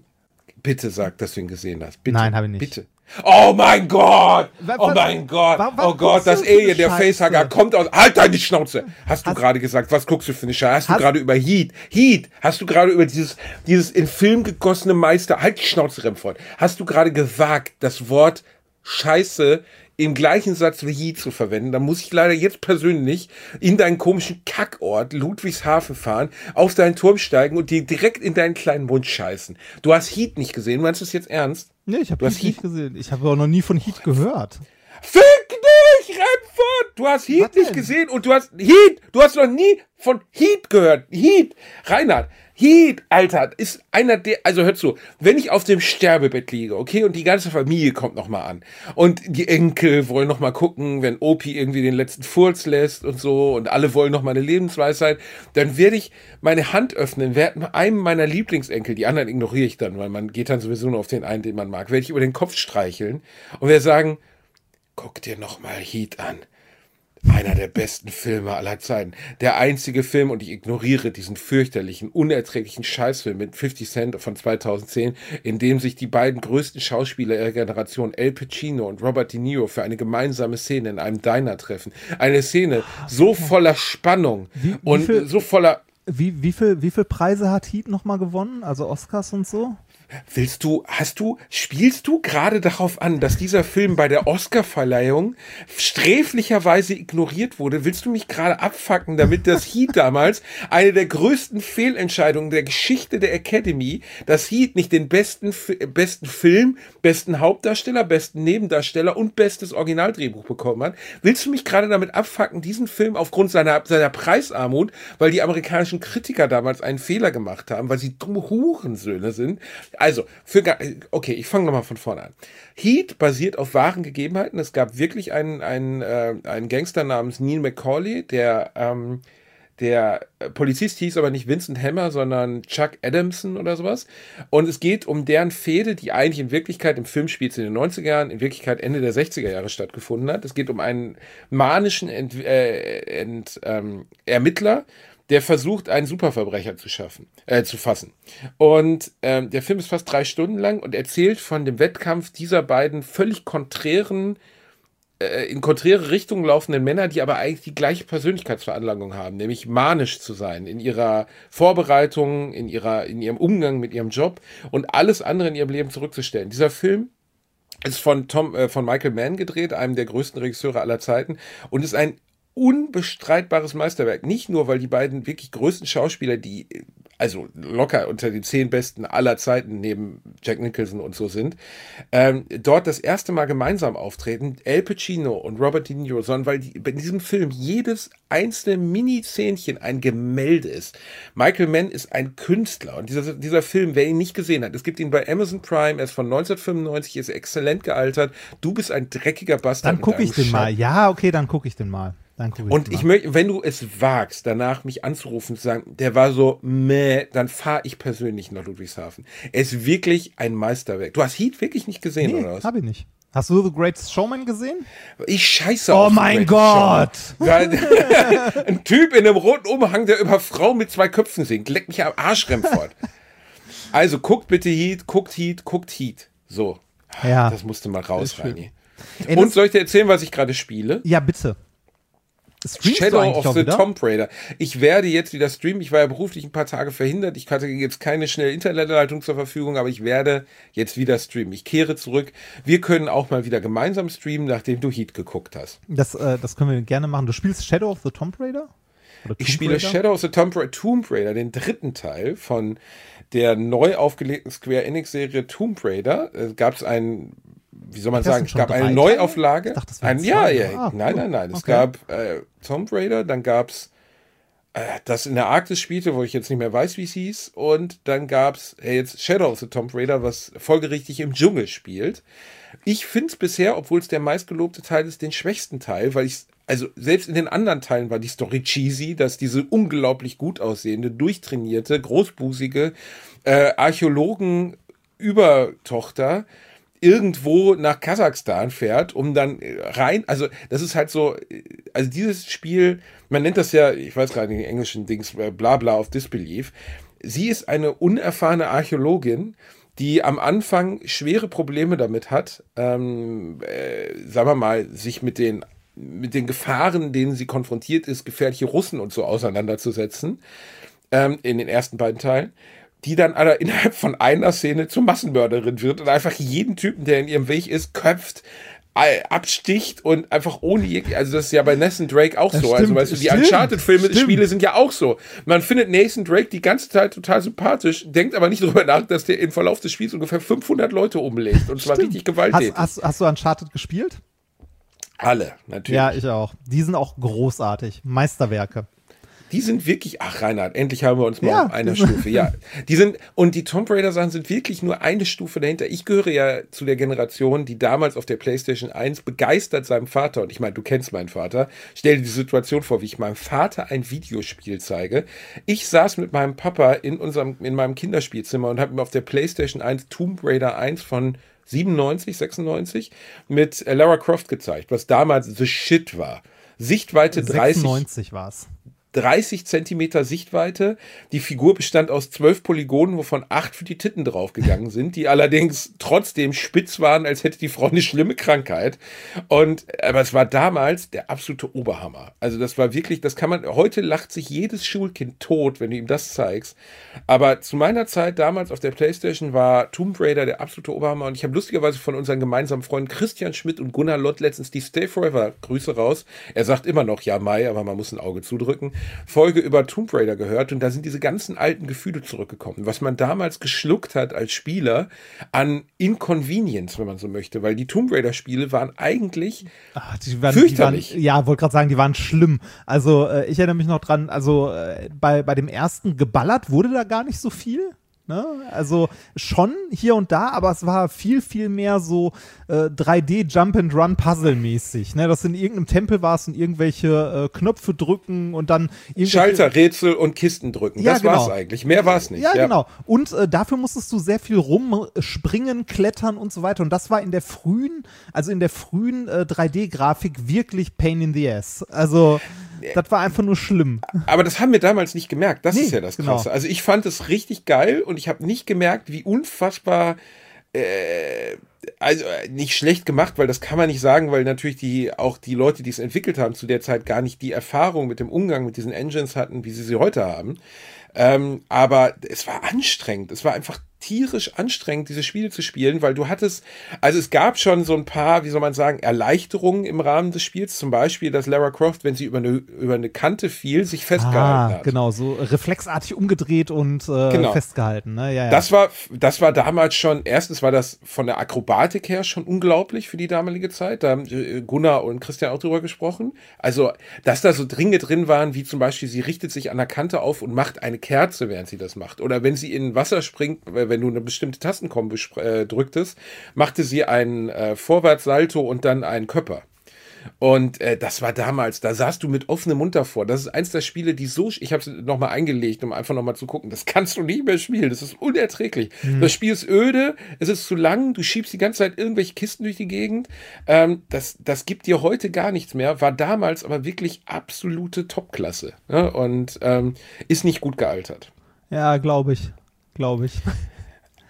Bitte sag, dass du ihn gesehen hast. Bitte. Nein, habe ich nicht. Bitte. Oh mein Gott! Oh mein Gott! Oh Gott, das Alien, der Facehugger kommt aus. Halt deine Schnauze! Hast du gerade gesagt, was guckst du für eine Scheiße? Hast du gerade über Heat? Hast du gerade über dieses in Film gegossene Meister? Halt die Schnauze, Remford. Hast du gerade gewagt, das Wort Scheiße im gleichen Satz wie Heat zu verwenden, dann muss ich leider jetzt persönlich in deinen komischen Kackort Ludwigshafen fahren, auf deinen Turm steigen und dir direkt in deinen kleinen Mund scheißen. Du hast Heat nicht gesehen, meinst du das jetzt ernst? Nee, ich habe Heat nicht gesehen. Ich habe auch noch nie von Heat gehört. Fick dich, Remford! Du hast Heat nicht gesehen und du hast noch nie von Heat gehört. Heat, Reinhard, Heat, Alter, ist einer der, also hör zu, wenn ich auf dem Sterbebett liege, okay, und die ganze Familie kommt nochmal an und die Enkel wollen nochmal gucken, wenn Opi irgendwie den letzten Furz lässt und so und alle wollen nochmal eine Lebensweisheit, dann werde ich meine Hand öffnen, werde einem meiner Lieblingsenkel, die anderen ignoriere ich dann, weil man geht dann sowieso nur auf den einen, den man mag, werde ich über den Kopf streicheln und werde sagen, guck dir nochmal Heat an. Einer der besten Filme aller Zeiten. Der einzige Film, und ich ignoriere diesen fürchterlichen, unerträglichen Scheißfilm mit 50 Cent von 2010, in dem sich die beiden größten Schauspieler ihrer Generation, Al Pacino und Robert De Niro, für eine gemeinsame Szene in einem Diner treffen. Eine Szene so voller Spannung so voller... Wie viel Preise hat Heat nochmal gewonnen? Also Oscars und so? Spielst du gerade darauf an, dass dieser Film bei der Oscarverleihung sträflicherweise ignoriert wurde? Willst du mich gerade abfacken, damit das Heat damals eine der größten Fehlentscheidungen der Geschichte der Academy, dass Heat nicht den besten Film, besten Hauptdarsteller, besten Nebendarsteller und bestes Originaldrehbuch bekommen hat? Willst du mich gerade damit abfacken, diesen Film aufgrund seiner Preisarmut, weil die amerikanischen Kritiker damals einen Fehler gemacht haben, weil sie dumme Hurensöhne sind? Also, okay, ich fange nochmal von vorne an. Heat basiert auf wahren Gegebenheiten. Es gab wirklich einen Gangster namens Neil McCauley, der Polizist hieß aber nicht Vincent Hammer, sondern Chuck Adamson oder sowas. Und es geht um deren Fehde, die eigentlich in Wirklichkeit, im Film spielt in den 90er Jahren, in Wirklichkeit Ende der 60er Jahre stattgefunden hat. Es geht um einen manischen Ermittler, der versucht, einen Superverbrecher zu fassen. Und der Film ist fast 3 Stunden lang und erzählt von dem Wettkampf dieser beiden völlig in konträre Richtungen laufenden Männer, die aber eigentlich die gleiche Persönlichkeitsveranlagung haben, nämlich manisch zu sein in ihrer Vorbereitung, in ihrem Umgang mit ihrem Job und alles andere in ihrem Leben zurückzustellen. Dieser Film ist von Michael Mann gedreht, einem der größten Regisseure aller Zeiten, und ist ein unbestreitbares Meisterwerk. Nicht nur, weil die beiden wirklich größten Schauspieler, die also locker unter den 10 besten aller Zeiten neben Jack Nicholson und so sind, dort das erste Mal gemeinsam auftreten, Al Pacino und Robert De Niro, sondern weil bei diesem Film jedes einzelne Mini-Szänchen ein Gemälde ist. Michael Mann ist ein Künstler und dieser Film, wer ihn nicht gesehen hat, es gibt ihn bei Amazon Prime, er ist von 1995, ist exzellent gealtert, du bist ein dreckiger Bastard. Dann gucke ich den mal. Ja, okay, dann gucke ich den mal. Und ich möchte, wenn du es wagst, danach mich anzurufen und zu sagen, der war so meh, dann fahre ich persönlich nach Ludwigshafen. Er ist wirklich ein Meisterwerk. Du hast Heat wirklich nicht gesehen, oder was? Hab ich nicht. Hast du The Greatest Showman gesehen? Ich scheiße auf Oh mein Gott! Ein Typ in einem roten Umhang, der über Frauen mit 2 Köpfen singt. Leck mich am Arsch, Remford. Also guckt bitte Heat, guckt Heat. So. Ja. Das musste mal raus, Reini. Und soll ich dir erzählen, was ich gerade spiele? Ja, bitte. Streamst du Shadow eigentlich of auch the wieder? Tomb Raider. Ich werde jetzt wieder streamen. Ich war ja beruflich ein paar Tage verhindert. Ich hatte jetzt keine schnelle Internetleitung zur Verfügung, aber ich werde jetzt wieder streamen. Ich kehre zurück. Wir können auch mal wieder gemeinsam streamen, nachdem du Heat geguckt hast. Das können wir gerne machen. Du spielst Shadow of the Tomb Raider? Oder Ich Tomb spiele Raider? Shadow of the Tomb Raider, den dritten Teil von der neu aufgelegten Square Enix-Serie Tomb Raider. Gab es einen, wie soll man Das sagen, sind es schon gab eine 3 Neuauflage. Teile? Ich dachte, das wären Ja, 2. ja, Ah, nein, cool. nein. Es Okay. gab Tomb Raider, dann gab es das in der Arktis spielte, wo ich jetzt nicht mehr weiß, wie es hieß. Und dann gab es jetzt Shadow of the Tomb Raider, was folgerichtig im Dschungel spielt. Ich finde es bisher, obwohl es der meistgelobte Teil ist, den schwächsten Teil, weil also selbst in den anderen Teilen war die Story cheesy, dass diese unglaublich gut aussehende, durchtrainierte, großbusige Archäologen-Übertochter irgendwo nach Kasachstan fährt, um dann also das ist halt so, also dieses Spiel, man nennt das ja, ich weiß gerade den englischen Dings, Blabla of Disbelief, sie ist eine unerfahrene Archäologin, die am Anfang schwere Probleme damit hat, sagen wir mal, sich mit den Gefahren, denen sie konfrontiert ist, gefährliche Russen und so auseinanderzusetzen, in den ersten beiden Teilen, die dann aber innerhalb von einer Szene zur Massenmörderin wird und einfach jeden Typen, der in ihrem Weg ist, köpft, absticht und einfach ohne also das ist ja bei Nathan Drake auch so, Stimmt, also weißt du, die stimmt, Uncharted-Filme, stimmt. Spiele sind ja auch so. Man findet Nathan Drake die ganze Zeit total sympathisch, denkt aber nicht darüber nach, dass der im Verlauf des Spiels ungefähr 500 Leute umlegt und zwar richtig gewalttätig. Hast du Uncharted gespielt? Alle, natürlich. Ja, ich auch. Die sind auch großartig. Meisterwerke. Die sind wirklich, ach Reinhard, endlich haben wir uns mal Ja. auf einer Stufe. Ja, und die Tomb Raider Sachen sind wirklich nur eine Stufe dahinter. Ich gehöre ja zu der Generation, die damals auf der PlayStation 1 begeistert seinem Vater, und ich meine, du kennst meinen Vater, stell dir die Situation vor, wie ich meinem Vater ein Videospiel zeige. Ich saß mit meinem Papa in meinem Kinderspielzimmer und habe ihm auf der PlayStation 1 Tomb Raider 1 von 97, 96 mit Lara Croft gezeigt, was damals the shit war. Sichtweite 96 war's. 30 Zentimeter Sichtweite. Die Figur bestand aus 12 Polygonen, wovon 8 für die Titten draufgegangen sind, die allerdings trotzdem spitz waren, als hätte die Frau eine schlimme Krankheit. Aber es war damals der absolute Oberhammer. Also das war wirklich, heute lacht sich jedes Schulkind tot, wenn du ihm das zeigst. Aber zu meiner Zeit damals auf der PlayStation war Tomb Raider der absolute Oberhammer und ich habe lustigerweise von unseren gemeinsamen Freunden Christian Schmidt und Gunnar Lott letztens die Stay Forever Grüße raus. Er sagt immer noch, ja Mai, aber man muss ein Auge zudrücken. Folge über Tomb Raider gehört und da sind diese ganzen alten Gefühle zurückgekommen, was man damals geschluckt hat als Spieler an Inconvenience, wenn man so möchte, weil die Tomb Raider Spiele waren eigentlich fürchterlich. Wollte gerade sagen, die waren schlimm. Also ich erinnere mich noch dran, bei dem ersten geballert wurde da gar nicht so viel. Ne? Also schon hier und da, aber es war viel, viel mehr so 3D Jump-and-Run-Puzzle-mäßig. Ne? Dass in irgendeinem Tempel war es und irgendwelche Knöpfe drücken und dann Schalter, Rätsel und Kisten drücken. Ja, das genau. war's eigentlich. Mehr war's nicht. Ja, genau. Und dafür musstest du sehr viel rumspringen, klettern und so weiter. Und das war in der frühen 3D-Grafik wirklich Pain in the Ass. Also das war einfach nur schlimm. Aber das haben wir damals nicht gemerkt. Das ist ja das Krasse. Genau. Also ich fand es richtig geil und ich habe nicht gemerkt, wie unfassbar also nicht schlecht gemacht, weil das kann man nicht sagen, weil natürlich auch die Leute, die es entwickelt haben, zu der Zeit gar nicht die Erfahrung mit dem Umgang mit diesen Engines hatten, wie sie heute haben. Aber es war anstrengend. Es war einfach tierisch anstrengend, diese Spiele zu spielen, weil es gab schon so ein paar, wie soll man sagen, Erleichterungen im Rahmen des Spiels. Zum Beispiel, dass Lara Croft, wenn sie über eine Kante fiel, sich festgehalten hat. Genau, so reflexartig umgedreht und festgehalten. Ne? Ja, ja. Das war damals schon, erstens war das von der Akrobatik her schon unglaublich für die damalige Zeit. Da haben Gunnar und Christian auch drüber gesprochen. Also, dass da so Dinge drin waren, wie zum Beispiel, sie richtet sich an der Kante auf und macht eine Kerze, während sie das macht. Oder wenn sie in Wasser springt, wenn du eine bestimmte Tastenkombo drücktest, machte sie einen Vorwärtssalto und dann einen Köpper. Und das war damals, da saßt du mit offenem Mund davor. Das ist eins der Spiele, ich habe es nochmal eingelegt, um einfach nochmal zu gucken. Das kannst du nicht mehr spielen, das ist unerträglich. Das Spiel ist öde, es ist zu lang, du schiebst die ganze Zeit irgendwelche Kisten durch die Gegend. Das gibt dir heute gar nichts mehr, war damals aber wirklich absolute Topklasse. Ne? Und ist nicht gut gealtert. Ja, glaube ich.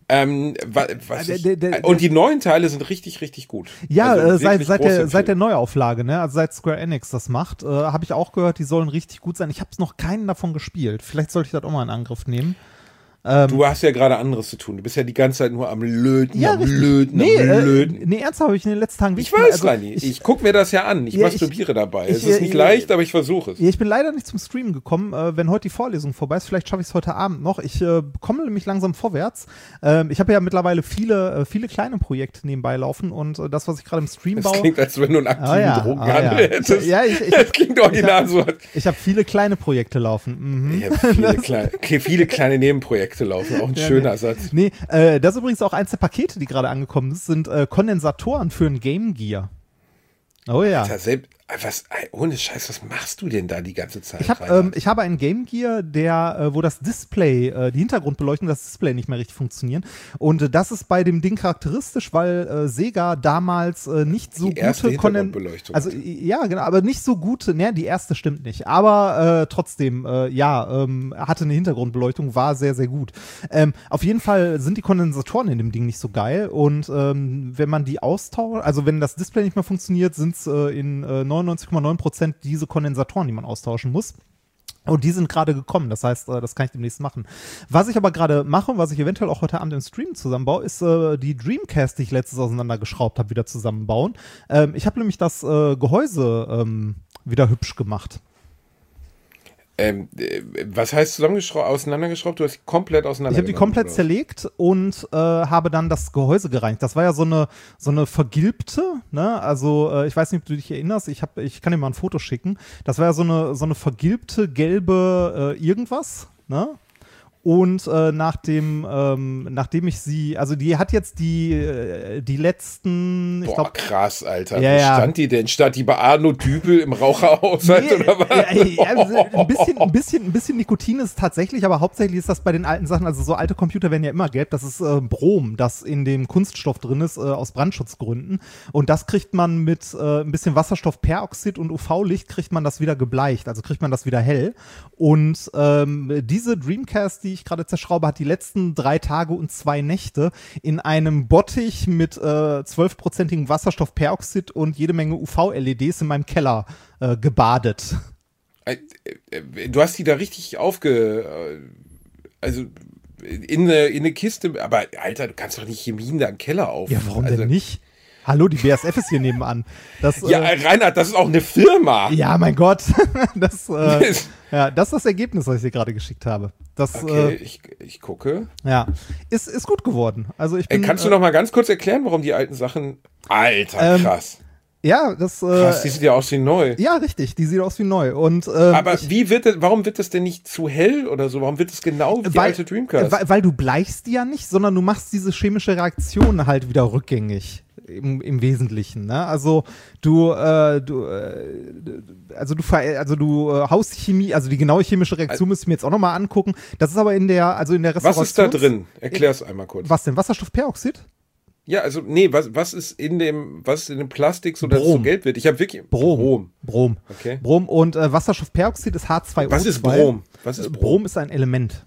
Und die neuen Teile sind richtig, richtig gut. Ja, also seit der Neuauflage, ne? Also seit Square Enix das macht, habe ich auch gehört, die sollen richtig gut sein. Ich habe noch keinen davon gespielt. Vielleicht sollte ich das auch mal in Angriff nehmen. Du hast ja gerade anderes zu tun. Du bist ja die ganze Zeit nur am Löten, ja, am Löten. Nee, ernsthaft habe ich in den letzten Tagen... Ich weiß, Reini. Ich gucke mir das ja an. Ich masturbiere dabei. Es ist nicht leicht, aber ich versuche es. Ich bin leider nicht zum Streamen gekommen. Wenn heute die Vorlesung vorbei ist, vielleicht schaffe ich es heute Abend noch. Ich komme nämlich langsam vorwärts. Ich habe ja mittlerweile viele kleine Projekte nebenbei laufen und das, was ich gerade im Stream baue... Das klingt, als wenn du einen aktiven Drogenhandel hättest. Das klingt original so. Ich habe viele kleine Projekte laufen. Ich habe viele kleine Nebenprojekte laufen, auch ein schöner Satz. Nee, das ist übrigens auch eins der Pakete, die gerade angekommen sind, Kondensatoren für ein Game Gear. Oh ja. Alter, ohne Scheiß, was machst du denn da die ganze Zeit? Ich habe einen Game Gear, wo das Display, die Hintergrundbeleuchtung, das Display nicht mehr richtig funktionieren. Und das ist bei dem Ding charakteristisch, weil Sega damals nicht so die erste gute Hintergrundbeleuchtung. Also ja, genau, aber nicht so gute, ne, die erste stimmt nicht. Aber trotzdem, hatte eine Hintergrundbeleuchtung, war sehr, sehr gut. Auf jeden Fall sind die Kondensatoren in dem Ding nicht so geil. Und wenn man die austauscht, also wenn das Display nicht mehr funktioniert, sind es in 99,9% diese Kondensatoren, die man austauschen muss. Und die sind gerade gekommen, das heißt, das kann ich demnächst machen. Was ich aber gerade mache, was ich eventuell auch heute Abend im Stream zusammenbaue, ist die Dreamcast, die ich letztes auseinandergeschraubt habe, wieder zusammenbauen. Ich habe nämlich das Gehäuse wieder hübsch gemacht. Was heißt auseinandergeschraubt? Du hast die komplett auseinandergeschraubt. Ich habe die komplett zerlegt und habe dann das Gehäuse gereinigt. Das war ja so eine vergilbte, ne? Also ich weiß nicht, ob du dich erinnerst, ich kann dir mal ein Foto schicken. Das war ja so eine vergilbte, gelbe irgendwas, ne? Und nachdem ich sie, also die hat jetzt die letzten, ich glaube, krass, Alter. Ja, wo stand die denn? Stand die bei Arno Dübel im Raucherhaushalt oder was? Ein bisschen Nikotin ist tatsächlich, aber hauptsächlich ist das bei den alten Sachen, also so alte Computer werden ja immer gelb, das ist Brom, das in dem Kunststoff drin ist, aus Brandschutzgründen. Und das kriegt man mit ein bisschen Wasserstoffperoxid und UV-Licht kriegt man das wieder gebleicht, also kriegt man das wieder hell. Und diese Dreamcast, die ich gerade zerschraube, hat die letzten 3 Tage und 2 Nächte in einem Bottich mit 12%igem Wasserstoffperoxid und jede Menge UV-LEDs in meinem Keller gebadet. Du hast die da richtig also in eine Kiste, aber Alter, du kannst doch nicht Chemie in deinem Keller aufnehmen. Ja, warum denn nicht? Hallo, die BASF ist hier nebenan. Reinhard, das ist auch eine Firma. Ja, mein Gott. Das ist das Ergebnis, was ich dir gerade geschickt habe. Okay, ich gucke. Ja, ist gut geworden. Also kannst du noch mal ganz kurz erklären, warum die alten Sachen... Alter, krass. Ja, krass, die sieht ja aus wie neu. Ja, richtig, die sieht aus wie neu. Und, aber warum wird das denn nicht zu hell oder so? Warum wird das genau wie die alte Dreamcast? Weil du bleichst die ja nicht, sondern du machst diese chemische Reaktion halt wieder rückgängig. Im Wesentlichen, ne? Also du haust Chemie, also die genaue chemische Reaktion müsste ich mir jetzt auch nochmal angucken. Das ist aber in der Restauration. Was ist da drin? Erklär es einmal kurz. Was denn? Wasserstoffperoxid? Ja, also nee, was ist in dem Plastik, so dass es so gelb wird? Ich habe wirklich Brom. Okay. Brom und Wasserstoffperoxid ist H2O2. Was ist Brom? Brom ist ein Element.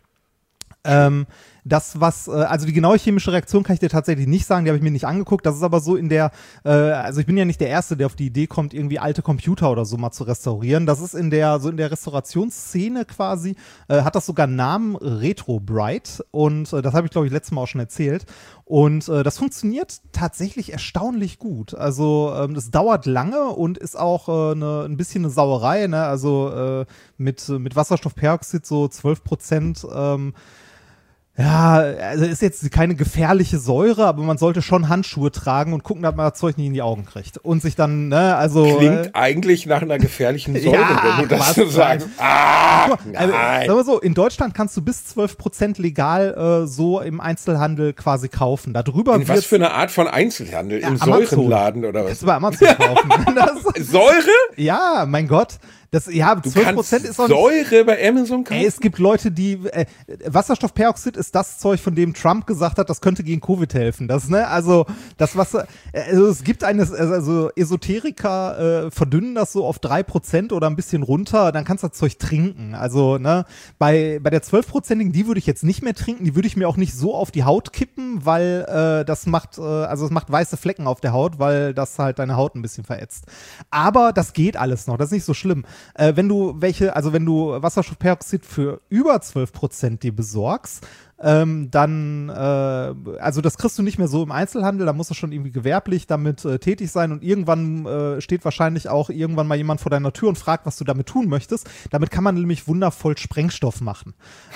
Also die genaue chemische Reaktion kann ich dir tatsächlich nicht sagen, die habe ich mir nicht angeguckt. Das ist aber so also ich bin ja nicht der Erste, der auf die Idee kommt, irgendwie alte Computer oder so mal zu restaurieren. Das ist in der Restaurationsszene quasi, hat das sogar einen Namen, Retro-Bright. Und das habe ich, glaube ich, letztes Mal auch schon erzählt. Und das funktioniert tatsächlich erstaunlich gut. Also das dauert lange und ist auch ein bisschen eine Sauerei, ne? Also mit Wasserstoffperoxid so 12%. Ja, also ist jetzt keine gefährliche Säure, aber man sollte schon Handschuhe tragen und gucken, dass man das Zeug nicht in die Augen kriegt. Und sich dann, ne, also... Klingt eigentlich nach einer gefährlichen Säure, wenn du das so sagst. Nein. Also, sagen wir so, in Deutschland kannst du bis 12% legal so im Einzelhandel quasi kaufen. Darüber was für eine Art von Einzelhandel? Im Säurenladen oder was? Kannst du bei Amazon kaufen. Säure? Ja, mein Gott. Ja, Du 12% ist auch nicht. Säure bei Amazon kaufen? Ey, es gibt Leute, die Wasserstoffperoxid ist das Zeug, von dem Trump gesagt hat, das könnte gegen Covid helfen. Das, ne, also das Wasser, also es gibt also Esoteriker verdünnen das so auf 3% oder ein bisschen runter, dann kannst du das Zeug trinken. Also, ne, bei der 12%igen, die würde ich jetzt nicht mehr trinken, die würde ich mir auch nicht so auf die Haut kippen, weil es macht weiße Flecken auf der Haut, weil das halt deine Haut ein bisschen verätzt. Aber das geht alles noch, das ist nicht so schlimm. Wenn du Wasserstoffperoxid für über 12% dir besorgst, dann, also das kriegst du nicht mehr so im Einzelhandel, da musst du schon irgendwie gewerblich damit tätig sein und irgendwann steht wahrscheinlich auch irgendwann mal jemand vor deiner Tür und fragt, was du damit tun möchtest. Damit kann man nämlich wundervoll Sprengstoff machen.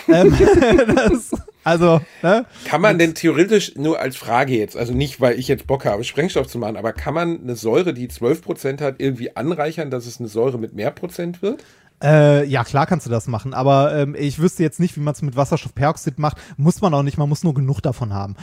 Ne? Kann man denn theoretisch, nur als Frage jetzt, also nicht, weil ich jetzt Bock habe, Sprengstoff zu machen, aber kann man eine Säure, die 12% hat, irgendwie anreichern, dass es eine Säure mit mehr Prozent wird? Ja, klar kannst du das machen, aber ich wüsste jetzt nicht, wie man es mit Wasserstoffperoxid macht. Muss man auch nicht, man muss nur genug davon haben.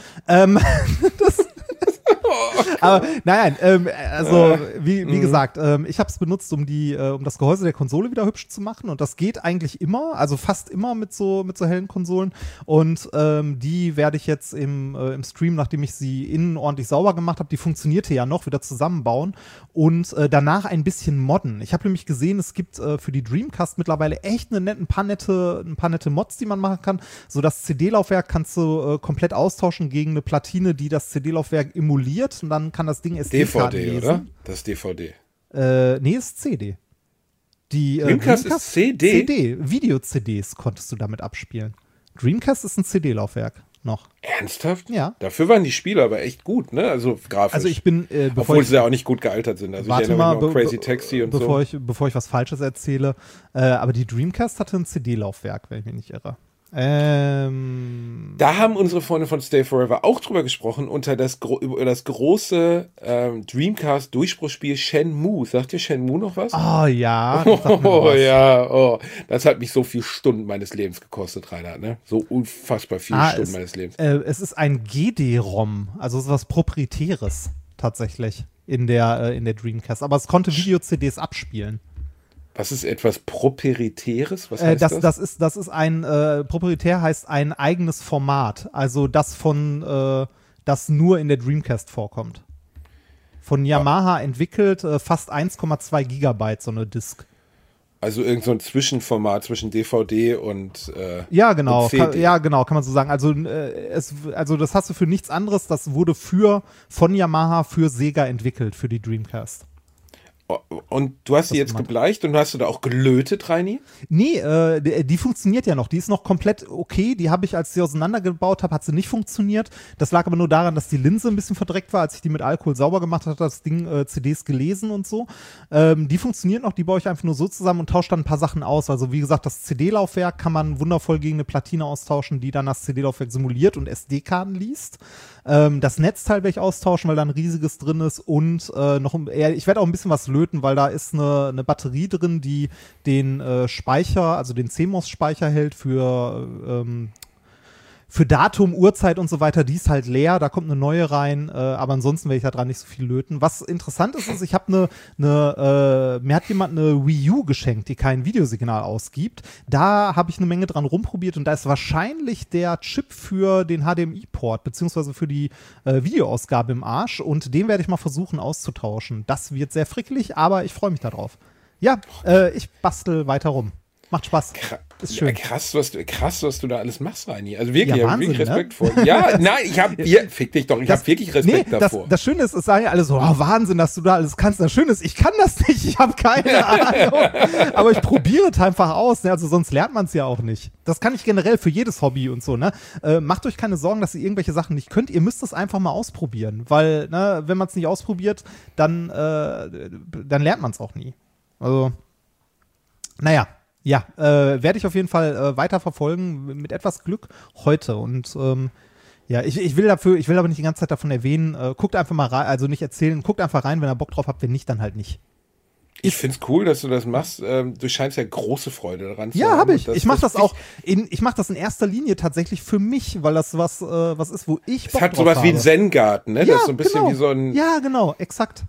Aber nein, wie gesagt, ich habe es benutzt, um das Gehäuse der Konsole wieder hübsch zu machen und das geht eigentlich immer, also fast immer mit so hellen Konsolen und die werde ich jetzt im Stream, nachdem ich sie innen ordentlich sauber gemacht habe, die funktionierte ja noch, wieder zusammenbauen und danach ein bisschen modden. Ich habe nämlich gesehen, es gibt für die Dreamcast mittlerweile echt ein paar nette Mods, die man machen kann. So das CD-Laufwerk kannst du komplett austauschen gegen eine Platine, die das CD-Laufwerk emuliert und dann kann das Ding SD-Karten DVD, lesen. oder? Das ist DVD. Nee, ist CD. Die Dreamcast ist CD? CD. Video-CDs konntest du damit abspielen. Dreamcast ist ein CD-Laufwerk noch. Ernsthaft? Ja. Dafür waren die Spiele aber echt gut, ne? Also grafisch. Also ich bin, obwohl sie ja auch nicht gut gealtert sind. Also warte ich erinnere mich mal, noch Crazy Taxi und bevor so. bevor ich was Falsches erzähle, aber die Dreamcast hatte ein CD-Laufwerk, wenn ich mich nicht irre. Da haben unsere Freunde von Stay Forever auch drüber gesprochen, über das große Dreamcast-Durchbruchsspiel Shenmue. Sagt dir Shenmue noch was? Oh ja. Das hat mich so viele Stunden meines Lebens gekostet, Reinhard, ne? So unfassbar viele Stunden meines Lebens. Es ist ein GD-ROM, also was Proprietäres tatsächlich in der Dreamcast. Aber es konnte Video-CDs abspielen. Was ist etwas Proprietäres? Was heißt das? Das ist ein, proprietär heißt ein eigenes Format. Also das das nur in der Dreamcast vorkommt. Von Yamaha entwickelt, fast 1,2 Gigabyte so eine Disk. Also irgend so ein Zwischenformat zwischen DVD und ja, genau. und CD. Kann man so sagen. Also das hast du für nichts anderes. Das wurde von Yamaha für Sega entwickelt, für die Dreamcast. Und du hast sie jetzt gebleicht und hast du da auch gelötet, Reini? Nee, die funktioniert ja noch. Die ist noch komplett okay. Die habe ich, als ich sie auseinandergebaut habe, hat sie nicht funktioniert. Das lag aber nur daran, dass die Linse ein bisschen verdreckt war. Als ich die mit Alkohol sauber gemacht habe, hat das Ding CDs gelesen und so. Die funktioniert noch. Die baue ich einfach nur so zusammen und tausche dann ein paar Sachen aus. Also wie gesagt, das CD-Laufwerk kann man wundervoll gegen eine Platine austauschen, die dann das CD-Laufwerk simuliert und SD-Karten liest. Das Netzteil werde ich austauschen, weil da ein riesiges drin ist und ich werde auch ein bisschen was löten, weil da ist eine Batterie drin, die den Speicher, also den CMOS-Speicher hält für Datum, Uhrzeit und so weiter, die ist halt leer, da kommt eine neue rein, aber ansonsten werde ich da dran nicht so viel löten. Was interessant ist, ich habe mir hat jemand eine Wii U geschenkt, die kein Videosignal ausgibt. Da habe ich eine Menge dran rumprobiert und da ist wahrscheinlich der Chip für den HDMI-Port, beziehungsweise für die Videoausgabe im Arsch und den werde ich mal versuchen auszutauschen. Das wird sehr frickelig, aber ich freue mich darauf. Ja, ich bastel weiter rum. Macht Spaß. Ist schön. Krass, was du da alles machst, Reini. Also wirklich, ja, ich habe wirklich Respekt vor. Ne? Ja, nein, fick dich doch, ich habe wirklich Respekt davor. Das Schöne ist, es sagen ja alle so, Wahnsinn, dass du da alles kannst. Das Schöne ist, ich kann das nicht, ich habe keine Ahnung. Aber ich probiere es einfach aus, ne? Also sonst lernt man es ja auch nicht. Das kann ich generell für jedes Hobby und so, ne? Macht euch keine Sorgen, dass ihr irgendwelche Sachen nicht könnt. Ihr müsst es einfach mal ausprobieren, weil, ne, wenn man es nicht ausprobiert, dann lernt man es auch nie. Also, naja. Ja, werde ich auf jeden Fall weiter verfolgen, mit etwas Glück heute. Und ja, ich will aber nicht die ganze Zeit davon erwähnen, guckt einfach mal rein, also nicht erzählen, guckt einfach rein, wenn ihr Bock drauf habt, wenn nicht, dann halt nicht. Ich find's cool, dass du das machst. Du scheinst ja große Freude daran zu haben. Ja, habe ich. Ich mache das auch. Ich mache das in erster Linie tatsächlich für mich, weil das was ist, wo ich Bock drauf habe. Es hat sowas wie ein Zen-Garten, ne? Ja, das ist so ein bisschen genau. wie so ein. Ja, genau, exakt.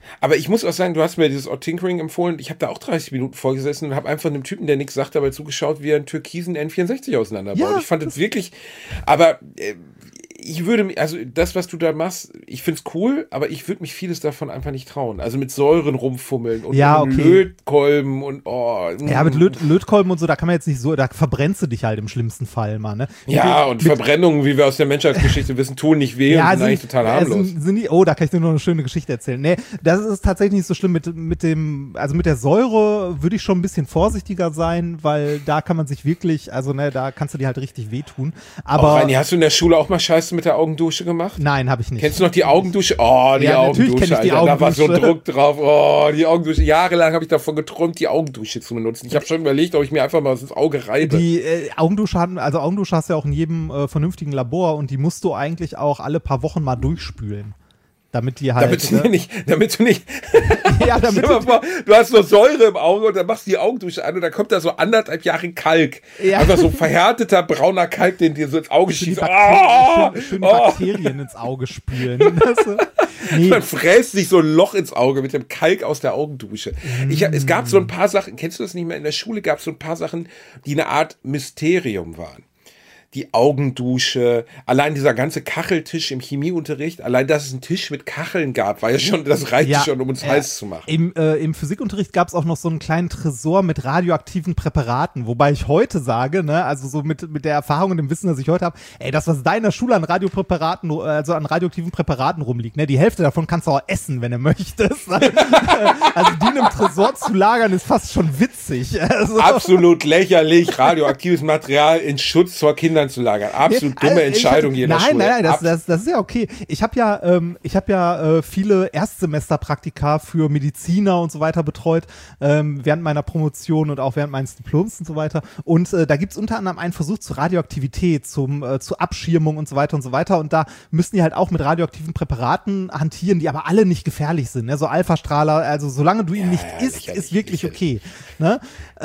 Aber ich muss auch sagen, du hast mir dieses Odd Tinkering empfohlen. Ich habe da auch 30 Minuten vorgesessen und habe einfach einem Typen, der nichts sagt, dabei zugeschaut, wie er einen türkisen N64 auseinanderbaut. Ja, ich fand es wirklich, aber ich würde, also das, was du da machst, ich find's cool, aber ich würde mich vieles davon einfach nicht trauen. Also mit Säuren rumfummeln und Lötkolben und Ja, mit Lötkolben und so, da kann man jetzt nicht so, da verbrennst du dich halt im schlimmsten Fall mal, ne? Ja, und Verbrennungen, wie wir aus der Menschheitsgeschichte wissen, tun nicht weh und sind eigentlich total harmlos. Da kann ich dir noch eine schöne Geschichte erzählen. Nee, das ist tatsächlich nicht so schlimm mit der Säure würde ich schon ein bisschen vorsichtiger sein, weil da kann man sich wirklich, also ne, da kannst du dir halt richtig wehtun. Aber Reini, hast du in der Schule auch mal Scheiße mit der Augendusche gemacht? Nein, habe ich nicht. Kennst du noch die Augendusche? Oh, die Augendusche, Alter, da war so ein Druck drauf. Oh, die Augendusche. Jahrelang habe ich davon geträumt, die Augendusche zu benutzen. Ich habe schon überlegt, ob ich mir einfach mal was ins Auge reibe. Die Augendusche hast du ja auch in jedem vernünftigen Labor und die musst du eigentlich auch alle paar Wochen mal durchspülen. Damit die halt. Damit du nicht. Ja, damit du hast so Säure im Auge und dann machst du die Augendusche an und dann kommt da so 1,5 Jahre Kalk. Ja. Einfach so verhärteter brauner Kalk, den dir so ins Auge schießt. Schön Bakterien ins Auge spülen. Nee. Man fräst sich so ein Loch ins Auge mit dem Kalk aus der Augendusche. Es gab so ein paar Sachen, kennst du das nicht mehr? In der Schule gab es so ein paar Sachen, die eine Art Mysterium waren. Die Augendusche, allein dieser ganze Kacheltisch im Chemieunterricht, allein, dass es einen Tisch mit Kacheln gab, war ja schon, das reichte schon, um uns heiß zu machen. Im Physikunterricht gab es auch noch so einen kleinen Tresor mit radioaktiven Präparaten, wobei ich heute sage, ne, also so mit der Erfahrung und dem Wissen, das ich heute habe, das, was da in der Schule an Radiopräparaten, also an radioaktiven Präparaten rumliegt, ne, die Hälfte davon kannst du auch essen, wenn du möchtest. Also die in einem Tresor zu lagern, ist fast schon witzig. Also. Absolut lächerlich, radioaktives Material in Schutz vor Kindern zu lagern. Absolut dumme Entscheidung jeder Schule. Nein, das ist ja okay. Ich habe ja viele Erstsemesterpraktika für Mediziner und so weiter betreut, während meiner Promotion und auch während meines Diploms und so weiter. Und da gibt es unter anderem einen Versuch zur Radioaktivität, zur Abschirmung und so weiter und so weiter. Und da müssen die halt auch mit radioaktiven Präparaten hantieren, die aber alle nicht gefährlich sind. Ne? So Alpha-Strahler, also solange du ihn nicht isst, ist wirklich okay. Ne?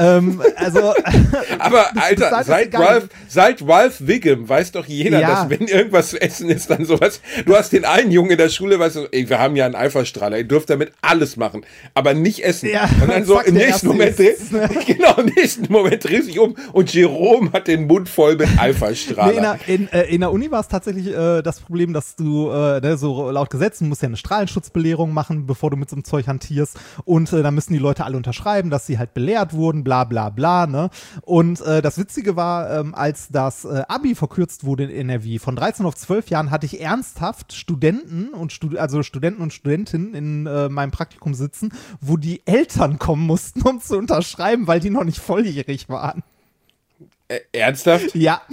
Aber Alter, seit Ralph Wiggum weiß doch jeder, dass wenn irgendwas zu essen ist, dann sowas. Du hast den einen Jungen in der Schule, weißt du, wir haben ja einen Alpha-Strahler, ihr dürft damit alles machen, aber nicht essen. Ja, und dann so im nächsten Moment dreht sich um und Jerome hat den Mund voll mit Alpha-Strahler. In der Uni war es tatsächlich das Problem, dass du so laut Gesetzen musst ja eine Strahlenschutzbelehrung machen, bevor du mit so einem Zeug hantierst, und da müssen die Leute alle unterschreiben, dass sie halt belehrt wurden, bla bla bla, ne? Und das Witzige war, als das Abi verkürzt wurde in NRW von 13 auf 12 Jahren, hatte ich ernsthaft Studenten und Studentinnen in meinem Praktikum sitzen, wo die Eltern kommen mussten, um zu unterschreiben, weil die noch nicht volljährig waren. Ernsthaft? Ja.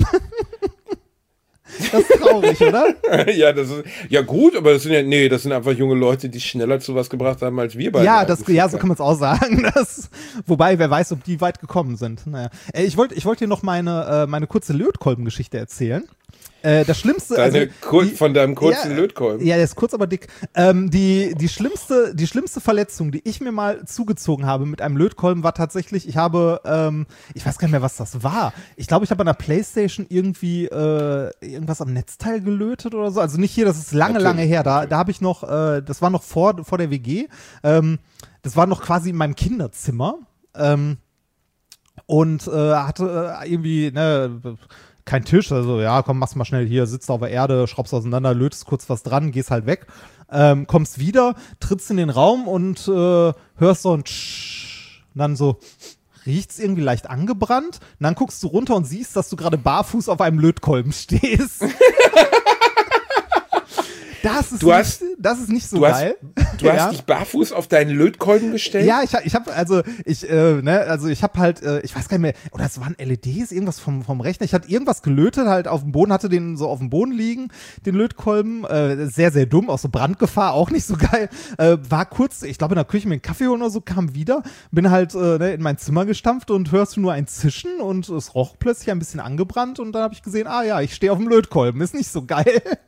Das ist traurig, oder? Ja, das ist ja gut, aber das sind einfach junge Leute, die schneller zu was gebracht haben als wir beide. Ja, so kann man es auch sagen. Wobei, wer weiß, ob die weit gekommen sind. Naja. Ich wollte dir noch meine kurze Lötkolbengeschichte erzählen. Das Schlimmste, von deinem kurzen Lötkolben. Ja, der ist kurz, aber dick. Die schlimmste Verletzung, die ich mir mal zugezogen habe mit einem Lötkolben, war tatsächlich, ich weiß gar nicht mehr, was das war. Ich glaube, ich habe an der PlayStation irgendwie irgendwas am Netzteil gelötet oder so. Also nicht hier, das ist lange her. Da habe ich noch, das war noch vor der WG. Das war noch quasi in meinem Kinderzimmer. Und hatte irgendwie, kein Tisch, also ja, komm, mach's mal schnell hier, sitzt auf der Erde, schraubst auseinander, lötest kurz was dran, gehst halt weg, kommst wieder, trittst in den Raum und hörst so ein Tsch, dann so, riecht's irgendwie leicht angebrannt, und dann guckst du runter und siehst, dass du gerade barfuß auf einem Lötkolben stehst. Das ist nicht so geil. Du hast dich barfuß auf deinen Lötkolben gestellt? Ja, ich habe halt, ich weiß gar nicht mehr, oder es waren LEDs, irgendwas vom Rechner. Ich hatte irgendwas gelötet, halt auf dem Boden, hatte den so auf dem Boden liegen, den Lötkolben. Sehr, sehr dumm, auch so Brandgefahr, auch nicht so geil. War kurz, ich glaube in der Küche mir einen Kaffee holen oder so, kam wieder, bin halt in mein Zimmer gestampft und hörst du nur ein Zischen und es roch plötzlich ein bisschen angebrannt und dann habe ich gesehen, ich stehe auf dem Lötkolben, ist nicht so geil.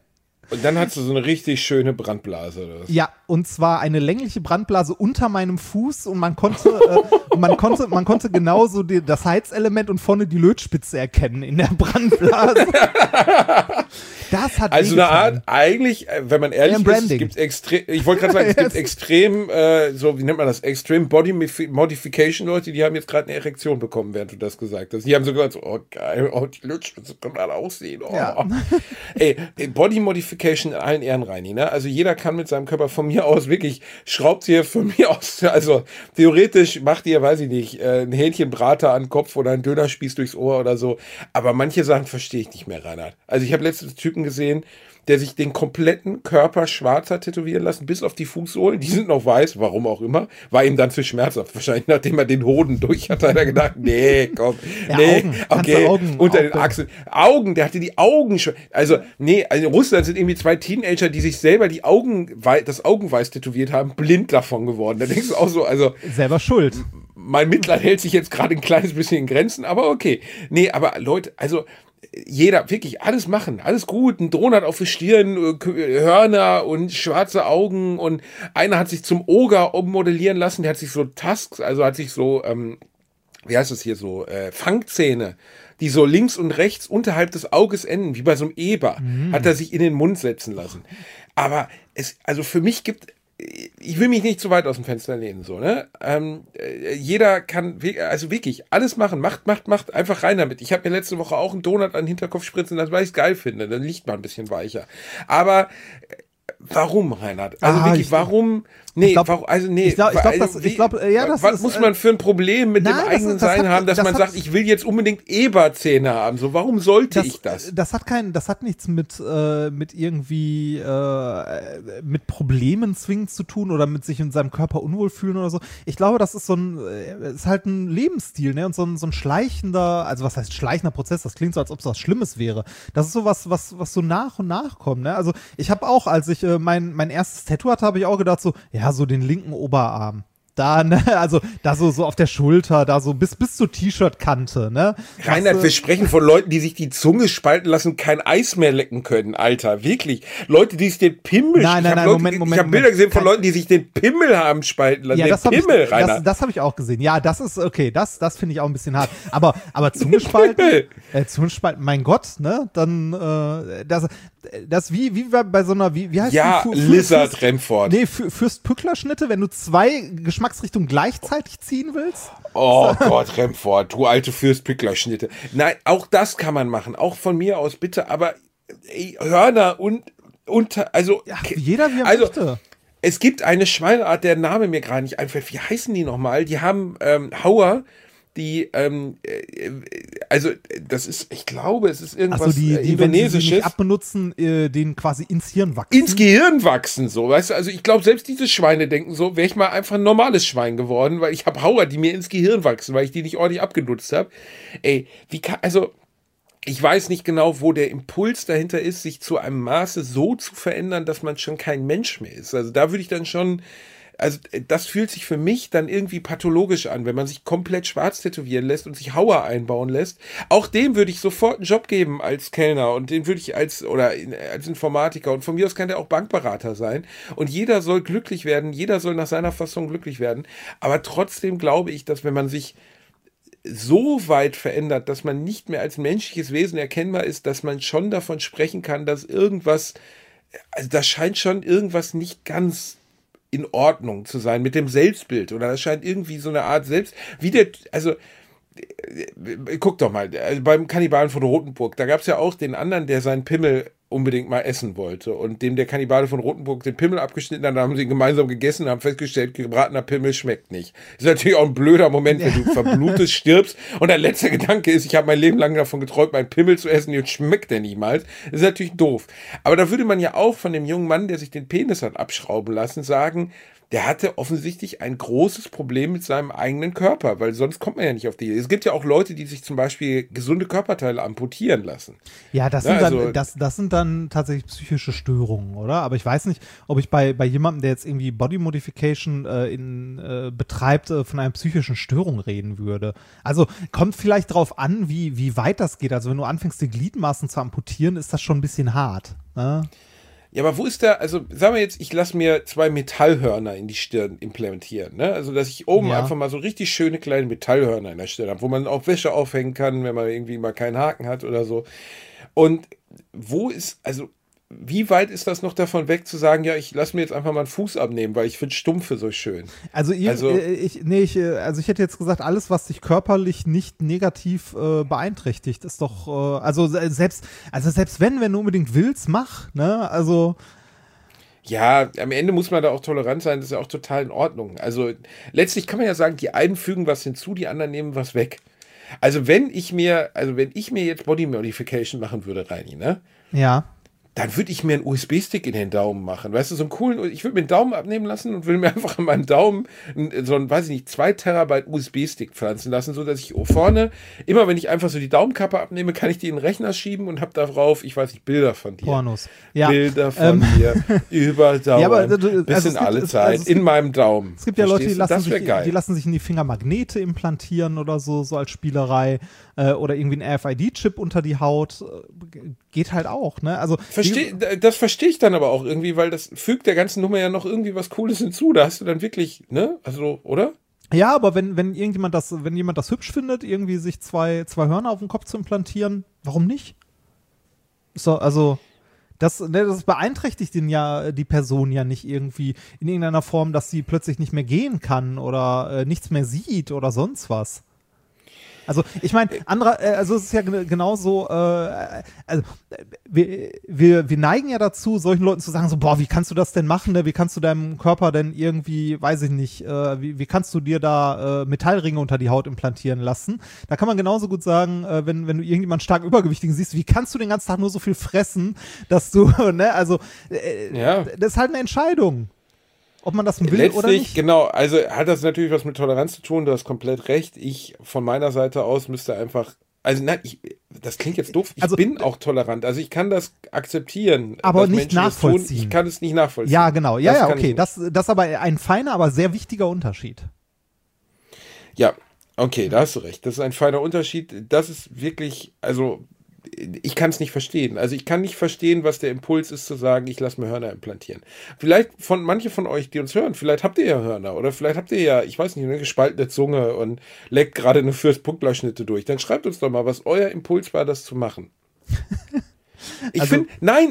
Und dann hast du so eine richtig schöne Brandblase, oder was? Ja, und zwar eine längliche Brandblase unter meinem Fuß und man konnte genauso das Heizelement und vorne die Lötspitze erkennen in der Brandblase. Das hat also eine Art, eigentlich, wenn man ehrlich ist, gibt es extrem, ich wollte gerade sagen, es gibt extrem, so, wie nennt man das, Extreme Body Modification Leute, die haben jetzt gerade eine Erektion bekommen, während du das gesagt hast. Die haben so gesagt, oh geil, oh, die Lötspitze kann man aussehen. Oh. Ja. Ey, Body Modification in allen Ehren, Reini, ne? Also jeder kann mit seinem Körper von mir aus wirklich, schraubt hier von mir aus, also theoretisch macht ihr, weiß ich nicht, ein Hähnchenbrater an den Kopf oder einen Dönerspieß durchs Ohr oder so, aber manche Sachen verstehe ich nicht mehr, Reinhard. Also ich habe letztens Typen gesehen, der sich den kompletten Körper schwarz hat tätowieren lassen, bis auf die Fußsohlen. Die sind noch weiß, warum auch immer. War ihm dann zu schmerzhaft. Wahrscheinlich, nachdem er den Hoden durch hat, hat er gedacht, nee, komm, ja, nee, okay, unter den Achseln. Augen, der hatte die Augen schon. Also, nee, also in Russland sind irgendwie 2 Teenager, die sich selber die das Augenweiß tätowiert haben, blind davon geworden. Da denkst du auch so, also. Selber schuld. Mein Mitleid hält sich jetzt gerade ein kleines bisschen in Grenzen, aber okay. Nee, aber Leute, also, jeder, wirklich, alles machen, alles gut. Ein Drohnen hat auf der Stirn Hörner und schwarze Augen und einer hat sich zum Oger ummodellieren lassen, der hat sich so Tusks, also hat sich so, wie heißt das hier, so Fangzähne, die so links und rechts unterhalb des Auges enden, wie bei so einem Eber, hat er sich in den Mund setzen lassen. Aber also für mich ich will mich nicht zu weit aus dem Fenster lehnen, so, ne? Jeder kann, also wirklich, alles machen, macht, einfach rein damit. Ich habe mir letzte Woche auch einen Donut an den Hinterkopf spritzen lassen, weil ich es geil finde, dann liegt man ein bisschen weicher. Aber warum, Reinhard? Also wirklich, warum? Nee, was muss man für ein Problem mit dem eigenen Sein haben, dass man sagt, ich will jetzt unbedingt Eberzähne haben? So, warum sollte ich das? Das hat nichts mit irgendwie mit Problemen zwingend zu tun oder mit sich in seinem Körper unwohl fühlen oder so. Ich glaube, das ist ist halt ein Lebensstil, ne? Und so ein schleichender, also was heißt schleichender Prozess? Das klingt so, als ob es was Schlimmes wäre. Das ist so was so nach und nach kommt, ne? Also ich habe auch, als ich mein erstes Tattoo hatte, habe ich auch gedacht so, ja, so den linken Oberarm. Da, ne, also da so auf der Schulter, da so bis zur T-Shirt-Kante, ne? Reinhard, wir sprechen von Leuten, die sich die Zunge spalten lassen, kein Eis mehr lecken können, Alter, wirklich. Leute, die sich den Pimmel, Moment. Ich habe Bilder gesehen von Leuten, die sich den Pimmel haben spalten lassen. Ja, das habe ich auch gesehen. Ja, das ist okay, das finde ich auch ein bisschen hart. Aber Zunge spalten, mein Gott, ne? Dann das wie bei so einer, wie heißt ja, die? Lizard Remford. Nee, Fürst-Pückler-Schnitte, wenn du 2 Geschmacksrichtungen gleichzeitig ziehen willst. Oh Gott, Remford, du alte Fürst-Pückler-Schnitte. Nein, auch das kann man machen, auch von mir aus bitte, aber Hörner und also ja, jeder wie er möchte. Es gibt eine Schweineart, der Name mir gerade nicht einfällt. Wie heißen die nochmal? Die haben Hauer, die, also das ist, ich glaube, es ist irgendwas die Indonesisches. Wenn sie nicht abbenutzen, den quasi ins Hirn wachsen. Ins Gehirn wachsen, so, weißt du, also ich glaube, selbst diese Schweine denken so, wäre ich mal einfach ein normales Schwein geworden, weil ich habe Hauer, die mir ins Gehirn wachsen, weil ich die nicht ordentlich abgenutzt habe. Ey, ich weiß nicht genau, wo der Impuls dahinter ist, sich zu einem Maße so zu verändern, dass man schon kein Mensch mehr ist. Also da würde ich dann schon, also das fühlt sich für mich dann irgendwie pathologisch an, wenn man sich komplett schwarz tätowieren lässt und sich Hauer einbauen lässt. Auch dem würde ich sofort einen Job geben als Kellner und den würde ich als Informatiker und von mir aus kann der auch Bankberater sein. Und jeder soll glücklich werden, jeder soll nach seiner Fassung glücklich werden. Aber trotzdem glaube ich, dass wenn man sich so weit verändert, dass man nicht mehr als menschliches Wesen erkennbar ist, dass man schon davon sprechen kann, dass irgendwas, also da scheint schon irgendwas nicht ganz in Ordnung zu sein mit dem Selbstbild oder das scheint irgendwie so eine Art guck doch mal, beim Kannibalen von Rothenburg, da gab es ja auch den anderen, der seinen Pimmel unbedingt mal essen wollte und dem der Kannibale von Rothenburg den Pimmel abgeschnitten hat, dann haben sie ihn gemeinsam gegessen und haben festgestellt, gebratener Pimmel schmeckt nicht. Das ist natürlich auch ein blöder Moment, wenn du verblutest, stirbst und dein letzter Gedanke ist, ich habe mein Leben lang davon geträumt, meinen Pimmel zu essen, jetzt schmeckt der niemals. Das ist natürlich doof. Aber da würde man ja auch von dem jungen Mann, der sich den Penis hat abschrauben lassen, sagen, der hatte offensichtlich ein großes Problem mit seinem eigenen Körper, weil sonst kommt man ja nicht auf die Idee. Es gibt ja auch Leute, die sich zum Beispiel gesunde Körperteile amputieren lassen. Ja, das sind dann tatsächlich psychische Störungen, oder? Aber ich weiß nicht, ob ich bei jemandem, der jetzt irgendwie Body Modification betreibt, von einer psychischen Störung reden würde. Also kommt vielleicht drauf an, wie weit das geht. Also wenn du anfängst, die Gliedmaßen zu amputieren, ist das schon ein bisschen hart, ne? Ja, aber wo ist der, also sagen wir jetzt, ich lasse mir 2 Metallhörner in die Stirn implementieren, ne? Also, dass ich oben einfach mal so richtig schöne kleine Metallhörner in der Stirn habe, wo man auch Wäsche aufhängen kann, wenn man irgendwie mal keinen Haken hat oder so. Und wo ist, also, wie weit ist das noch davon weg zu sagen, ja, ich lasse mir jetzt einfach mal einen Fuß abnehmen, weil ich finde Stumpfe so schön. Also ich hätte jetzt gesagt, alles, was dich körperlich nicht negativ beeinträchtigt, ist doch, selbst wenn du unbedingt willst, mach, ne, also. Ja, am Ende muss man da auch tolerant sein, das ist ja auch total in Ordnung. Also letztlich kann man ja sagen, die einen fügen was hinzu, die anderen nehmen was weg. Also wenn ich mir jetzt Body Modification machen würde, Reini, ne? Ja. Dann würde ich mir einen USB-Stick in den Daumen machen. Weißt du, so einen coolen, ich würde mir den Daumen abnehmen lassen und würde mir einfach an meinem Daumen so einen, weiß ich nicht, 2 Terabyte USB-Stick pflanzen lassen, so dass ich vorne, immer wenn ich einfach so die Daumenkappe abnehme, kann ich die in den Rechner schieben und habe da drauf, ich weiß nicht, Bilder von dir. Pornos. Ja. Bilder von dir über Daumen. Ja, aber bis in alle Zeit, in meinem Daumen. Es gibt ja Leute, die lassen sich in die Finger Magnete implantieren oder so als Spielerei. Oder irgendwie ein RFID-Chip unter die Haut. Geht halt auch, ne? Also das verstehe ich dann aber auch irgendwie, weil das fügt der ganzen Nummer ja noch irgendwie was Cooles hinzu. Da hast du dann wirklich, ne? Also, oder? Ja, aber wenn jemand das hübsch findet, irgendwie sich zwei Hörner auf den Kopf zu implantieren, warum nicht? So, also das beeinträchtigt die Person ja nicht irgendwie in irgendeiner Form, dass sie plötzlich nicht mehr gehen kann oder nichts mehr sieht oder sonst was. Also ich meine, es ist ja genauso, wir neigen ja dazu, solchen Leuten zu sagen, so, boah, wie kannst du das denn machen, ne? Wie kannst du deinem Körper denn irgendwie, weiß ich nicht, wie kannst du dir da Metallringe unter die Haut implantieren lassen? Da kann man genauso gut sagen, wenn du irgendjemanden stark Übergewichtigen siehst, wie kannst du den ganzen Tag nur so viel fressen, dass du, ne, also das ist halt eine Entscheidung. Ob man das will letztlich, oder nicht. Genau, also hat das natürlich was mit Toleranz zu tun, du hast komplett recht. Ich von meiner Seite aus müsste einfach, also nein, das klingt jetzt doof, ich bin auch tolerant, also ich kann das akzeptieren. Aber nicht nachvollziehen. Ich kann es nicht nachvollziehen. Ja, genau, okay, das ist aber ein feiner, aber sehr wichtiger Unterschied. Ja, okay, da hast du recht, das ist ein feiner Unterschied, das ist wirklich, also ich kann es nicht verstehen. Also ich kann nicht verstehen, was der Impuls ist zu sagen, ich lasse mir Hörner implantieren. Vielleicht manche von euch, die uns hören, vielleicht habt ihr ja Hörner oder vielleicht habt ihr ja, ich weiß nicht, eine gespaltene Zunge und leckt gerade eine Fürst-Punkler-Schnitte durch. Dann schreibt uns doch mal, was euer Impuls war, das zu machen. Ich finde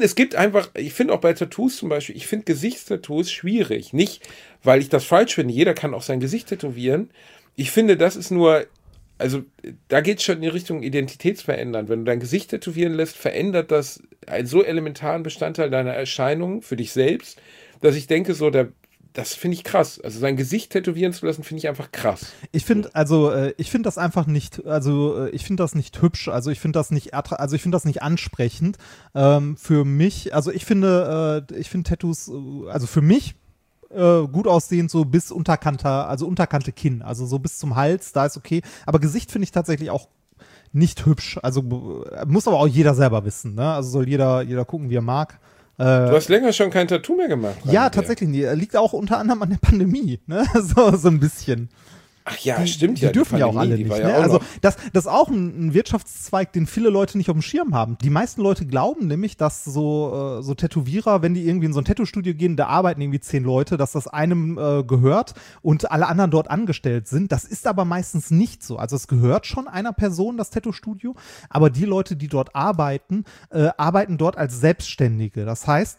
auch bei Tattoos zum Beispiel, ich finde Gesichtstattoos schwierig. Nicht, weil ich das falsch finde, jeder kann auch sein Gesicht tätowieren. Ich finde, das ist nur, also da geht es schon in die Richtung Identitätsverändern. Wenn du dein Gesicht tätowieren lässt, verändert das einen so elementaren Bestandteil deiner Erscheinung für dich selbst, dass ich denke, so, das finde ich krass. Also sein Gesicht tätowieren zu lassen, finde ich einfach krass. Ich finde das einfach nicht, also ich finde das nicht hübsch, also ich finde das nicht ansprechend. Für mich, also ich finde Tattoos, also für mich gut aussehend, so bis unterkante Kinn, also so bis zum Hals, da ist okay. Aber Gesicht finde ich tatsächlich auch nicht hübsch. Also muss aber auch jeder selber wissen, ne? Also soll jeder gucken, wie er mag. Du hast länger schon kein Tattoo mehr gemacht. Ja, tatsächlich. Liegt auch unter anderem an der Pandemie, ne? So ein bisschen. Ach ja, stimmt ja. Die dürfen ja auch alle nicht. Ne? Also das ist auch ein Wirtschaftszweig, den viele Leute nicht auf dem Schirm haben. Die meisten Leute glauben nämlich, dass so Tätowierer, wenn die irgendwie in so ein Tattoo-Studio gehen, da arbeiten irgendwie 10 Leute, dass das einem gehört und alle anderen dort angestellt sind. Das ist aber meistens nicht so. Also es gehört schon einer Person, das Tattoo-Studio, aber die Leute, die dort arbeiten, arbeiten dort als Selbstständige. Das heißt,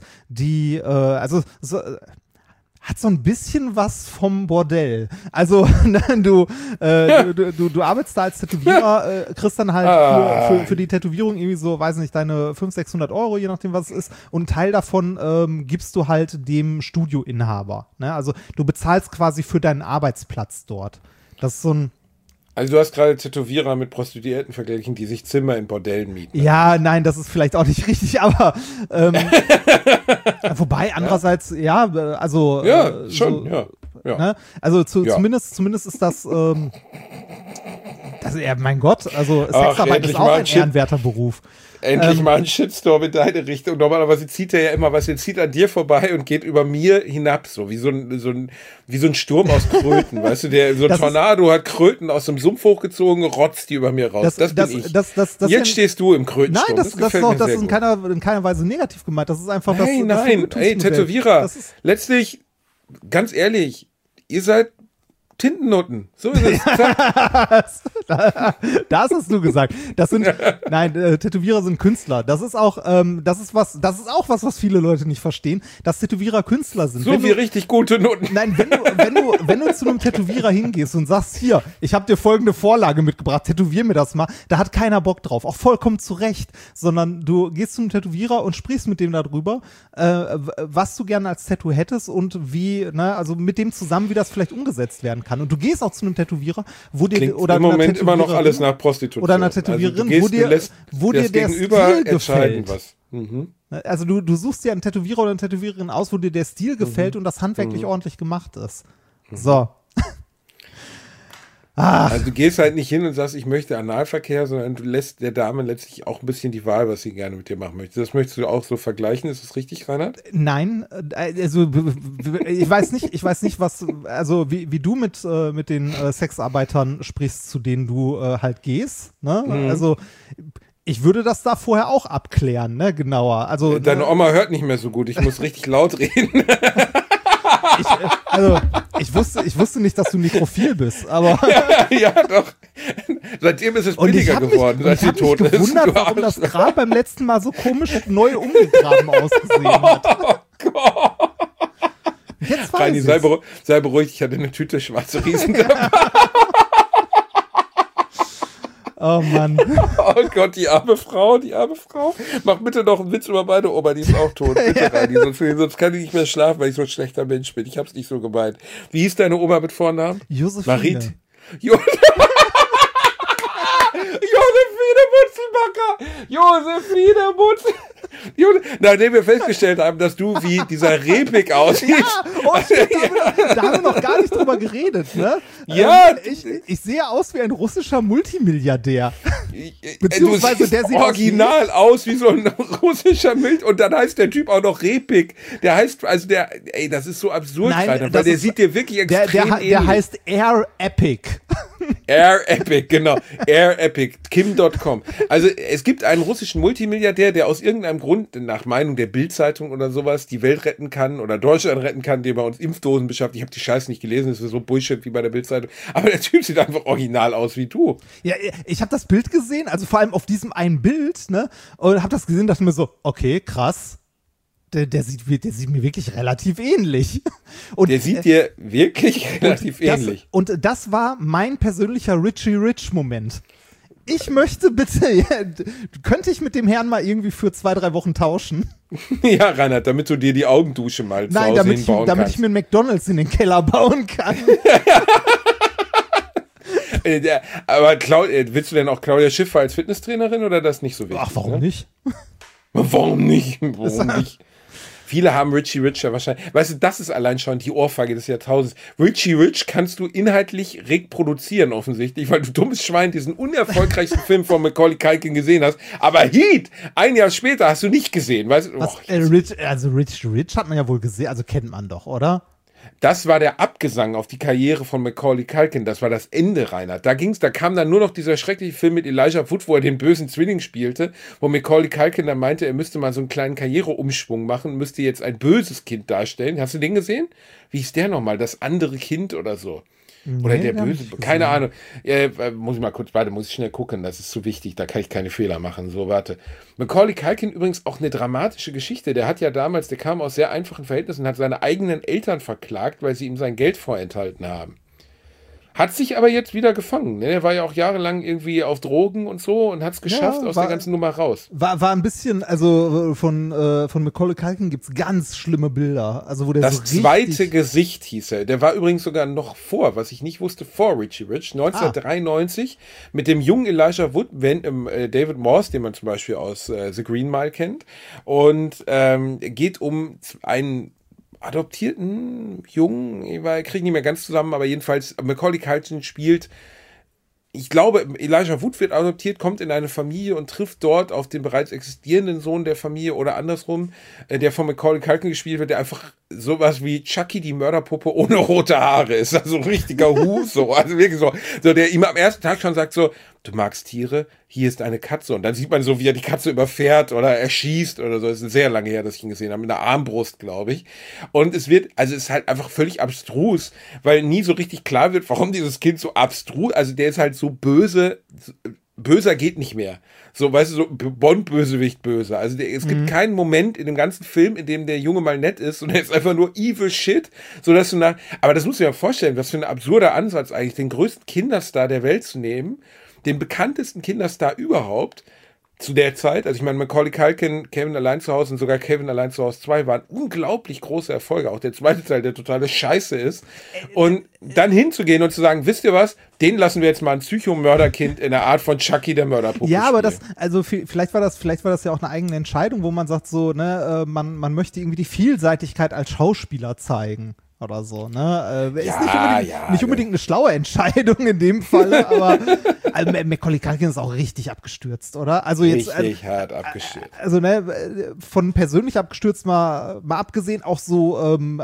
hat so ein bisschen was vom Bordell. Also du arbeitest da als Tätowierer, kriegst dann halt für die Tätowierung irgendwie so, weiß nicht, deine 500-600 €, je nachdem was es ist. Und einen Teil davon gibst du halt dem Studioinhaber. Ne? Also du bezahlst quasi für deinen Arbeitsplatz dort. Das ist so ein. Also du hast gerade Tätowierer mit Prostituierten verglichen, die sich Zimmer in Bordellen mieten. Ja, nein, das ist vielleicht auch nicht richtig, aber wobei andererseits, also ja, schon, so, ja. Ne? Also zumindest ist das Mein Gott, also Sexarbeit ist auch ein ehrenwerter Beruf. Endlich mal ein Shitstorm in deine Richtung. Normalerweise zieht er ja immer was, der zieht an dir vorbei und geht über mir hinab, so wie so ein Sturm aus Kröten, weißt du, so ein Tornado hat Kröten aus dem Sumpf hochgezogen, rotzt die über mir raus. Das bin ich. Jetzt stehst du im Krötensturm. Nein, das ist in keiner Weise negativ gemeint. Das ist einfach Nein, ey, Tätowierer, letztlich, ganz ehrlich, ihr seid Tintennutten. So ist es. Das hast du gesagt. Tätowierer sind Künstler. Das ist auch was viele Leute nicht verstehen, dass Tätowierer Künstler sind. So wie richtig gute Nutten. Nein, wenn du zu einem Tätowierer hingehst und sagst, hier, ich habe dir folgende Vorlage mitgebracht, tätowier mir das mal, da hat keiner Bock drauf. Auch vollkommen zu Recht. Sondern du gehst zu einem Tätowierer und sprichst mit dem darüber, was du gerne als Tattoo hättest und wie, also mit dem zusammen, wie das vielleicht umgesetzt werden kann. Und du gehst auch zu einem Tätowierer, wo dir oder im Moment immer noch alles nach Prostitution. Oder einer Tätowiererin, also wo dir der Stil gefällt. Was. Mhm. Also du suchst dir einen Tätowierer oder eine Tätowiererin aus, wo dir der Stil gefällt und das handwerklich ordentlich gemacht ist. So. Also du gehst halt nicht hin und sagst, ich möchte Analverkehr, sondern du lässt der Dame letztlich auch ein bisschen die Wahl, was sie gerne mit dir machen möchte. Das möchtest du auch so vergleichen, ist das richtig, Reinhard? Nein, also ich weiß nicht, wie du mit den Sexarbeitern sprichst, zu denen du halt gehst, ne? Also ich würde das da vorher auch abklären, ne, genauer. Also deine Oma hört nicht mehr so gut, ich muss richtig laut reden. Ich wusste nicht, dass du nekrophil bist, aber. Ja, doch. Seitdem ist es billiger geworden, seit sie tot ist. Ich habe mich gewundert, warum das gerade beim letzten Mal so komisch neu umgegraben ausgesehen hat. Oh Gott. Jetzt Reini, sei beruhigt, ich hatte eine Tüte schwarze Riesen dabei. Oh Mann. Oh Gott, die arme Frau. Mach bitte noch einen Witz über meine Oma, die ist auch tot. Bitte, Reini, sonst kann ich nicht mehr schlafen, weil ich so ein schlechter Mensch bin. Ich hab's nicht so gemeint. Wie hieß deine Oma mit Vornamen? Josephine. Marit? Josephine Mutzel. Nachdem wir festgestellt haben, dass du wie dieser Repik aussiehst. Ja, da haben wir noch gar nicht drüber geredet, ne? Ja. Ich sehe aus wie ein russischer Multimilliardär. Beziehungsweise der sieht original aus wie so ein russischer Mild und dann heißt der Typ auch noch Repik. Der heißt, das ist so absurd, Nein, weil der sieht dir wirklich extrem ähnlich. Der heißt Air Epic. Air Epic, genau. Air Epic, Kim.com. Also es gibt einen russischen Multimilliardär, der aus irgendeinem Grund, nach Meinung der Bild-Zeitung oder sowas, die Welt retten kann oder Deutschland retten kann, der bei uns Impfdosen beschafft. Ich habe die Scheiße nicht gelesen, das ist so Bullshit wie bei der Bild-Zeitung. Aber der Typ sieht einfach original aus wie du. Ja, ich habe das Bild gesehen, also vor allem auf diesem einen Bild, ne? Und habe das gesehen, dachte mir so, okay, krass. Der sieht mir wirklich relativ ähnlich. Und, der sieht dir wirklich relativ ähnlich. Und das war mein persönlicher Richie Rich-Moment. Ich möchte bitte, könnte ich mit dem Herrn mal irgendwie für 2-3 Wochen tauschen? Ja, Reinhard, damit du dir die Augendusche mal zu Hause hinbauen kannst. Damit ich mir einen McDonald's in den Keller bauen kann. Aber willst du denn auch Claudia Schiffer als Fitnesstrainerin oder das nicht so wichtig? Ach, warum nicht? Warum nicht? Viele haben Richie Rich ja wahrscheinlich. Weißt du, das ist allein schon die Ohrfeige des Jahrtausends. Richie Rich kannst du inhaltlich reproduzieren, offensichtlich, weil du dummes Schwein diesen unerfolgreichsten Film von Macaulay Culkin gesehen hast. Aber Heat, ein Jahr später, hast du nicht gesehen. Weißt du? Richie Rich hat man ja wohl gesehen, also kennt man doch, oder? Das war der Abgesang auf die Karriere von Macaulay Culkin. Das war das Ende, Reinhard. Da kam dann nur noch dieser schreckliche Film mit Elijah Wood, wo er den bösen Zwilling spielte, wo Macaulay Culkin dann meinte, er müsste mal so einen kleinen Karriereumschwung machen, müsste jetzt ein böses Kind darstellen. Hast du den gesehen? Wie hieß der nochmal? Das andere Kind oder so? Oder der Böse, keine Ahnung. Muss ich schnell gucken, das ist zu wichtig, da kann ich keine Fehler machen. So, warte. Macaulay Culkin übrigens auch eine dramatische Geschichte. Der kam aus sehr einfachen Verhältnissen und hat seine eigenen Eltern verklagt, weil sie ihm sein Geld vorenthalten haben. Hat sich aber jetzt wieder gefangen. Ne? Er war ja auch jahrelang irgendwie auf Drogen und so und hat es geschafft aus der ganzen Nummer raus. War ein bisschen, also von Macaulay Culkin gibt es ganz schlimme Bilder. Also wo der das so zweite Gesicht hieß er. Der war übrigens sogar noch was ich nicht wusste, vor Richie Rich. 1993 mit dem jungen Elijah Wood, David Morse, den man zum Beispiel aus The Green Mile kennt. Und geht um einen adoptierten Jungen, ich kriege nicht mehr ganz zusammen, aber jedenfalls Macaulay Culkin spielt ich glaube, Elijah Wood wird adoptiert, kommt in eine Familie und trifft dort auf den bereits existierenden Sohn der Familie oder andersrum, der von Macaulay Culkin gespielt wird, der einfach sowas wie Chucky, die Mörderpuppe ohne rote Haare ist. Also ein richtiger Hu, so. Also wirklich so, der ihm am ersten Tag schon sagt so, du magst Tiere, hier ist eine Katze. Und dann sieht man so, wie er die Katze überfährt oder erschießt oder so. Das ist sehr lange her, dass ich ihn gesehen habe, mit einer Armbrust, glaube ich. Und es ist halt einfach völlig abstrus, weil nie so richtig klar wird, warum dieses Kind so abstrus, also der ist halt so böse, böser geht nicht mehr. So, weißt du, so Bond-Bösewicht böse. Also es gibt keinen Moment in dem ganzen Film, in dem der Junge mal nett ist und er ist einfach nur evil shit, sodass du aber das musst du dir ja vorstellen, was für ein absurder Ansatz eigentlich, den größten Kinderstar der Welt zu nehmen, den bekanntesten Kinderstar überhaupt, zu der Zeit, also ich meine, Macaulay Culkin, Kevin allein zu Hause und sogar Kevin allein zu Hause 2 waren unglaublich große Erfolge, auch der zweite Teil, der totale Scheiße ist, und dann hinzugehen und zu sagen, wisst ihr was, den lassen wir jetzt mal ein Psychomörderkind in der Art von Chucky, der Mörderpuppe Ja, aber spielen. vielleicht war das ja auch eine eigene Entscheidung, wo man sagt so, ne, man möchte irgendwie die Vielseitigkeit als Schauspieler zeigen. Oder so, ne? Ist nicht unbedingt eine schlaue Entscheidung in dem Fall, aber Macaulay Culkin ist auch richtig abgestürzt, oder? Also jetzt Richtig hart abgestürzt. Also, ne, von persönlich abgestürzt mal abgesehen, auch so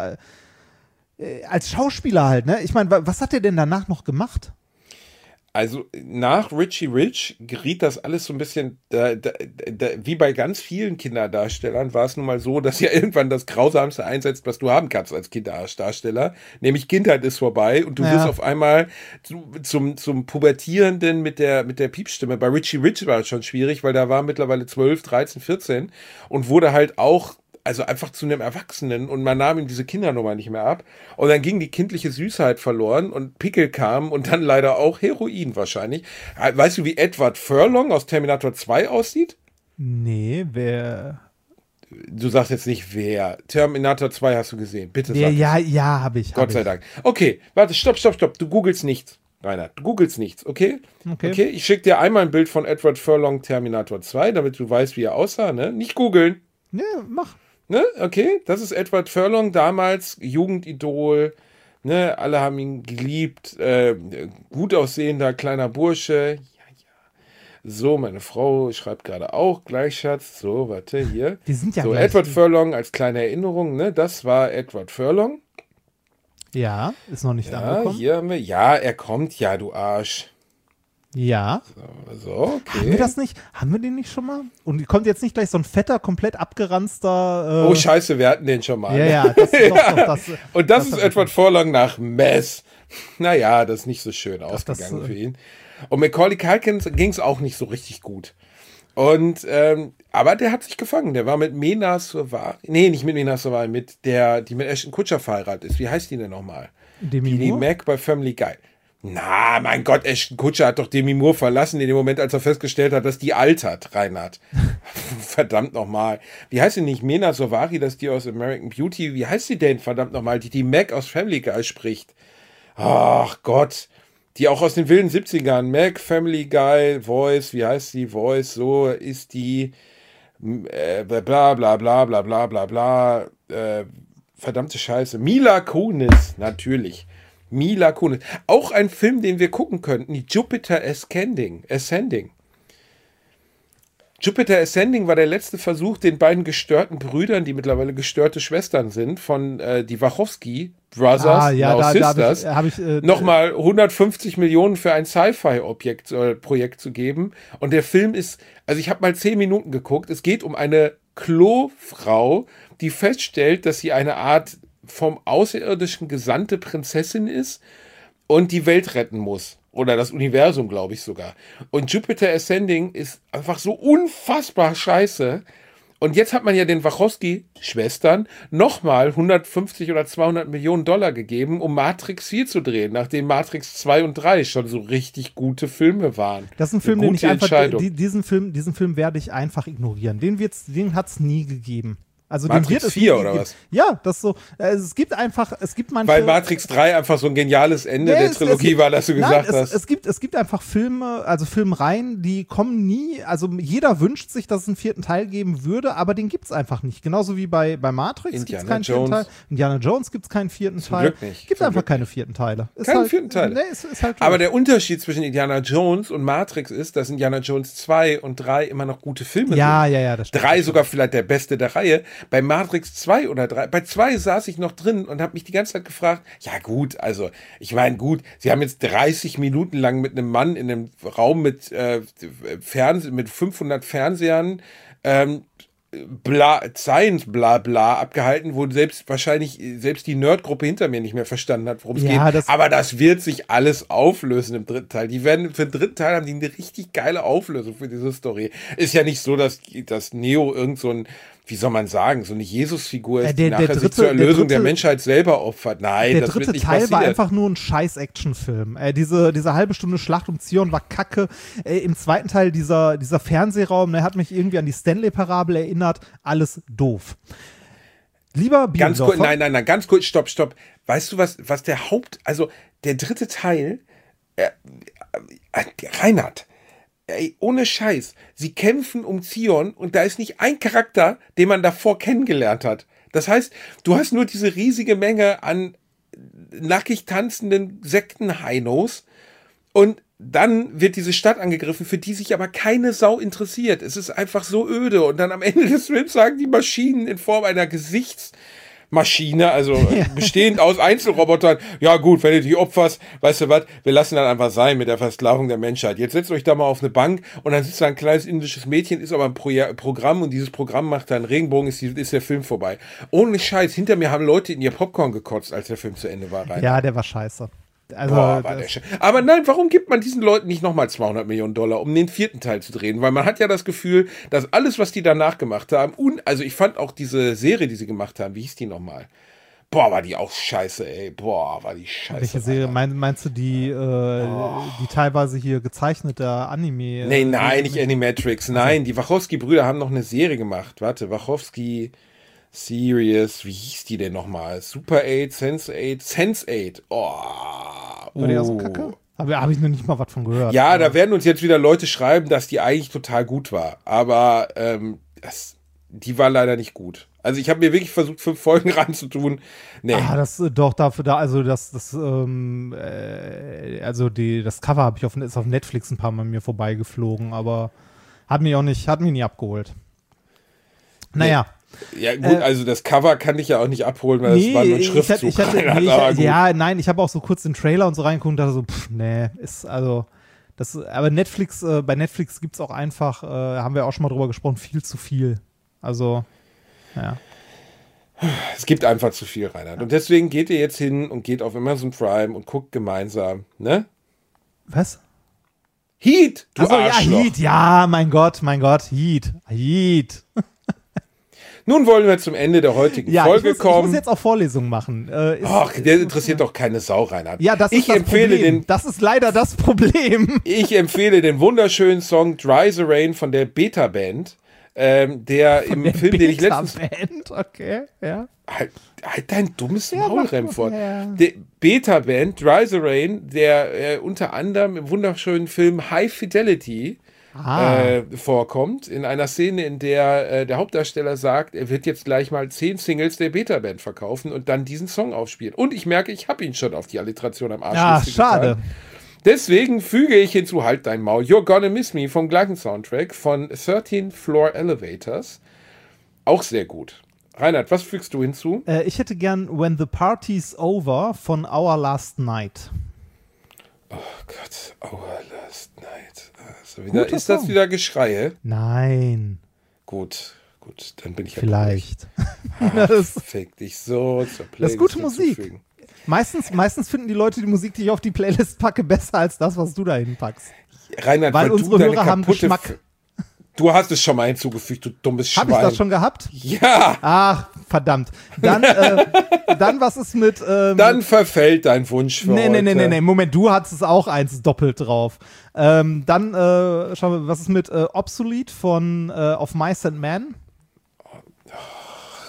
als Schauspieler halt, ne? Ich meine, was hat er denn danach noch gemacht? Also nach Richie Rich geriet das alles so ein bisschen, wie bei ganz vielen Kinderdarstellern war es nun mal so, dass ja irgendwann das Grausamste einsetzt, was du haben kannst als Kinderdarsteller, nämlich Kindheit ist vorbei und du wirst auf einmal zum Pubertierenden mit der Piepstimme. Bei Richie Rich war es schon schwierig, weil da war mittlerweile 12, 13, 14 und wurde halt auch einfach zu einem Erwachsenen und man nahm ihm diese Kindernummer nicht mehr ab. Und dann ging die kindliche Süßheit verloren und Pickel kamen und dann leider auch Heroin wahrscheinlich. Weißt du, wie Edward Furlong aus Terminator 2 aussieht? Nee, wer? Du sagst jetzt nicht wer. Terminator 2 hast du gesehen. Bitte sag. Ja, habe ich. Gott sei Dank. Okay, warte, stopp. Du googelst nichts, Reinhard. Du googelst nichts, okay? Okay, ich schicke dir einmal ein Bild von Edward Furlong Terminator 2, damit du weißt, wie er aussah, ne? Nicht googeln. Nee, mach. Ne, okay, das ist Edward Furlong, damals Jugendidol, ne, alle haben ihn geliebt, gut aussehender kleiner Bursche, So, meine Frau schreibt gerade auch gleich, Schatz, so, warte, hier. Die sind ja so, gleich. Edward Furlong als kleine Erinnerung, ne, das war Edward Furlong. Ja, ist noch nicht angekommen. Hier haben wir, er kommt, du Arsch. Ja. So, okay. Haben wir den nicht schon mal? Und kommt jetzt nicht gleich so ein fetter, komplett abgeranzter. Oh, scheiße, wir hatten den schon mal. Ja, das ist doch. Und das ist Edward Furlong nach Mess. Naja, das ist nicht so schön ausgegangen für ihn. Und Macaulay Culkin ging es auch nicht so richtig gut. Und, aber der hat sich gefangen. Der war mit Mena Suvari. Nee, nicht mit Mena Suvari, die mit Ashton Kutcher verheiratet ist. Wie heißt die denn nochmal? Die Mac bei Family Guy. Na, mein Gott, Ashton Kutcher hat doch Demi Moore verlassen in dem Moment, als er festgestellt hat, dass die altert, Reinhard. Verdammt nochmal. Wie heißt sie nicht? Mena Suvari, das ist die aus American Beauty. Wie heißt sie denn, verdammt nochmal, die Mac aus Family Guy spricht? Ach Gott. Die auch aus den wilden 70ern. Mac, Family Guy, Voice, wie heißt die? Voice, so ist die bla bla bla bla bla bla bla. Verdammte Scheiße. Mila Kunis, natürlich. Mila Kunis. Auch ein Film, den wir gucken könnten, die Jupiter Ascending. Jupiter Ascending war der letzte Versuch, den beiden gestörten Brüdern, die mittlerweile gestörte Schwestern sind, von die Wachowski Brothers, Sisters, nochmal 150 Millionen für ein Sci-Fi-Projekt zu geben. Und der Film ist, also ich habe mal 10 Minuten geguckt, es geht um eine Klofrau, die feststellt, dass sie eine Art vom Außerirdischen gesandte Prinzessin ist und die Welt retten muss. Oder das Universum, glaube ich sogar. Und Jupiter Ascending ist einfach so unfassbar scheiße. Und jetzt hat man ja den Wachowski-Schwestern nochmal 150 oder 200 Millionen Dollar gegeben, um Matrix 4 zu drehen, nachdem Matrix 2 und 3 schon so richtig gute Filme waren. Das ist ein Film, den ich einfach, diesen Film werde ich einfach ignorieren. Den hat's nie gegeben. Also Matrix dem wird es 4 nie oder geben. was? Ja, das so. Es gibt manche. Weil Matrix 3 einfach so ein geniales Ende der Trilogie war, dass du gesagt hast. Es gibt einfach Filme, also Filmreihen, die kommen nie, also jeder wünscht sich, dass es einen vierten Teil geben würde, aber den gibt's einfach nicht. Genauso wie bei Matrix gibt's keinen vierten Teil. Indiana Jones gibt's keinen vierten Teil. Glück nicht. Gibt einfach keine vierten Teile. Keinen vierten Teil. Nee, ist halt aber der Unterschied zwischen Indiana Jones und Matrix ist, dass Indiana Jones 2 und 3 immer noch gute Filme sind. Ja, das stimmt. 3 sogar vielleicht der beste der Reihe. Bei Matrix 2 oder 3, bei 2 saß ich noch drin und habe mich die ganze Zeit gefragt, ja gut, also ich meine gut, sie haben jetzt 30 Minuten lang mit einem Mann in einem Raum mit mit 500 Fernsehern Science bla bla abgehalten, wo selbst die Nerdgruppe hinter mir nicht mehr verstanden hat, worum es geht. Aber das wird sich alles auflösen im dritten Teil. Die werden für den dritten Teil haben die eine richtig geile Auflösung für diese Story. Ist ja nicht so, dass Neo irgend so ein, wie soll man sagen, so eine Jesus-Figur ist, die nachher sich zur Erlösung der Menschheit selber opfert. Nein, das wird nicht passieren. Der dritte Teil war einfach nur ein scheiß Actionfilm. Diese halbe Stunde Schlacht um Zion war kacke. Im zweiten Teil dieser Fernsehraum, der hat mich irgendwie an die Stanley-Parabel erinnert. Alles doof. Lieber Bierdorfer. Nein, ganz kurz, stopp. Weißt du, was also der dritte Teil, Reinhard, ey, ohne Scheiß, sie kämpfen um Zion und da ist nicht ein Charakter, den man davor kennengelernt hat. Das heißt, du hast nur diese riesige Menge an nackig tanzenden Sektenheinos und dann wird diese Stadt angegriffen, für die sich aber keine Sau interessiert. Es ist einfach so öde und dann am Ende des Films sagen die Maschinen in Form einer Gesichtsmaschine, also bestehend aus Einzelrobotern, ja gut, wenn du die opferst, weißt du was, wir lassen dann einfach sein mit der Versklavung der Menschheit. Jetzt setzt euch da mal auf eine Bank und dann sitzt da ein kleines indisches Mädchen, ist aber ein Programm und dieses Programm macht dann Regenbogen, ist der Film vorbei. Ohne Scheiß, hinter mir haben Leute in ihr Popcorn gekotzt, als der Film zu Ende war. Rein. Ja, der war scheiße. Also, aber nein, warum gibt man diesen Leuten nicht nochmal $200 Millionen, um den vierten Teil zu drehen? Weil man hat ja das Gefühl, dass alles, was die danach gemacht haben, also ich fand auch diese Serie, die sie gemacht haben, wie hieß die nochmal? Boah, war die auch scheiße, ey. Boah, war die scheiße. Welche Serie? Meinst du die teilweise hier gezeichnete Anime? Nein, nicht Animatrix. Nein, die Wachowski-Brüder haben noch eine Serie gemacht. Warte, Wachowski Series, wie hieß die denn nochmal? Super 8, Sense8. Oh. War die auch so kacke? Hab ich noch nicht mal was von gehört. Ja, da werden uns jetzt wieder Leute schreiben, dass die eigentlich total gut war. Aber die war leider nicht gut. Also ich habe mir wirklich versucht, 5 Folgen ranzutun. Nee. Das Cover habe ist auf Netflix ein paar Mal mir vorbeigeflogen, aber hat mich nie abgeholt. Naja. Ja gut, also das Cover kann ich ja auch nicht abholen, weil das war nur ein Schriftzug. Ich habe auch so kurz den Trailer und so reingeguckt und dachte so, aber Netflix, bei Netflix gibt's auch einfach, haben wir auch schon mal drüber gesprochen, viel zu viel. Also, ja. Es gibt einfach zu viel, Reinhard. Ja. Und deswegen geht ihr jetzt hin und geht auf Amazon Prime und guckt gemeinsam, ne? Was? Heat, du Arschloch. Ja, Heat, ja, mein Gott, Heat. Nun wollen wir zum Ende der heutigen Folge kommen. Ich muss jetzt auch Vorlesungen machen. Der interessiert doch keine Sau, Reinhard. Ja, das ist das Problem. Das ist leider das Problem. Ich empfehle den wunderschönen Song Dry the Rain von der Beta-Band, der von im der Film, den ich letztens... Beta-Band, okay, ja. Halt dein dummes Maul, Remford. Der Beta-Band, Dry the Rain, der unter anderem im wunderschönen Film High Fidelity vorkommt, in einer Szene, in der der Hauptdarsteller sagt, er wird jetzt gleich mal 10 Singles der Beta-Band verkaufen und dann diesen Song aufspielen. Und ich merke, ich habe ihn schon auf die Alliteration am Arsch. Ja, schade. Getan. Deswegen füge ich hinzu, halt dein Maul, You're Gonna Miss Me vom gleichen Soundtrack von 13 Floor Elevators. Auch sehr gut. Reinhard, was fügst du hinzu? Ich hätte gern When the Party's Over von Our Last Night. Oh Gott, Our Last Night. Ist das wieder Geschreie? Nein. Gut, dann bin ich ja vielleicht. Fick dich so zur Playlist. Das ist gute Musik. Meistens finden die Leute die Musik, die ich auf die Playlist packe, besser als das, was du da hinpackst. Reinhard, weil unsere Hörer haben Geschmack. Du hast es schon mal hinzugefügt, du dummes Schwein. Hab ich das schon gehabt? Ja. Ach, verdammt. Dann was ist mit... dann verfällt dein Wunsch für heute. Nee. Moment, du hattest es auch eins doppelt drauf. Schauen wir, was ist mit Obsolete von Of Mice and Men?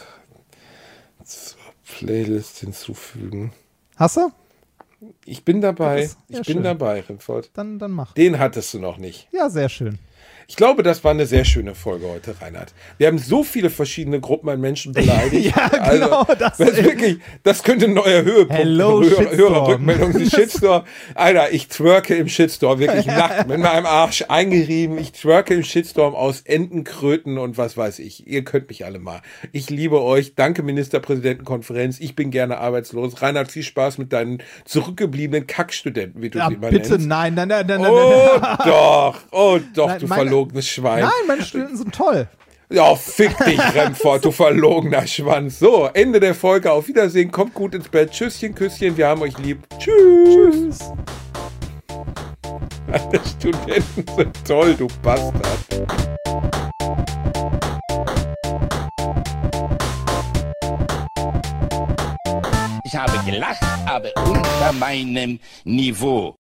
Playlist hinzufügen. Hast du? Ich bin dabei. Ja, Ich bin schön. dabei, Renford. Dann mach. Den hattest du noch nicht. Ja, sehr schön. Ich glaube, das war eine sehr schöne Folge heute, Reinhard. Wir haben so viele verschiedene Gruppen an Menschen beleidigt. Ja, genau, das ist wirklich, das könnte ein neuer Höhepunkt. Hello, Shitstorm. Hörerrückmeldung. Shitstorm. Alter, ich twerke im Shitstorm, wirklich nackt, mit meinem Arsch eingerieben. Ich twerke im Shitstorm aus Enten, Kröten und was weiß ich. Ihr könnt mich alle mal. Ich liebe euch. Danke, Ministerpräsidentenkonferenz. Ich bin gerne arbeitslos. Reinhard, viel Spaß mit deinen zurückgebliebenen Kackstudenten, wie du sie immer bitte, nennst. nein. Oh doch, Nein, du meine- verlogenes Schwein. Nein, meine Studenten sind toll. Ja, fick dich, Remford, du verlogener Schwanz. So, Ende der Folge. Auf Wiedersehen. Kommt gut ins Bett. Tschüsschen, Küsschen. Wir haben euch lieb. Tschüss. Alle Studenten sind toll, du Bastard. Ich habe gelacht, aber unter meinem Niveau.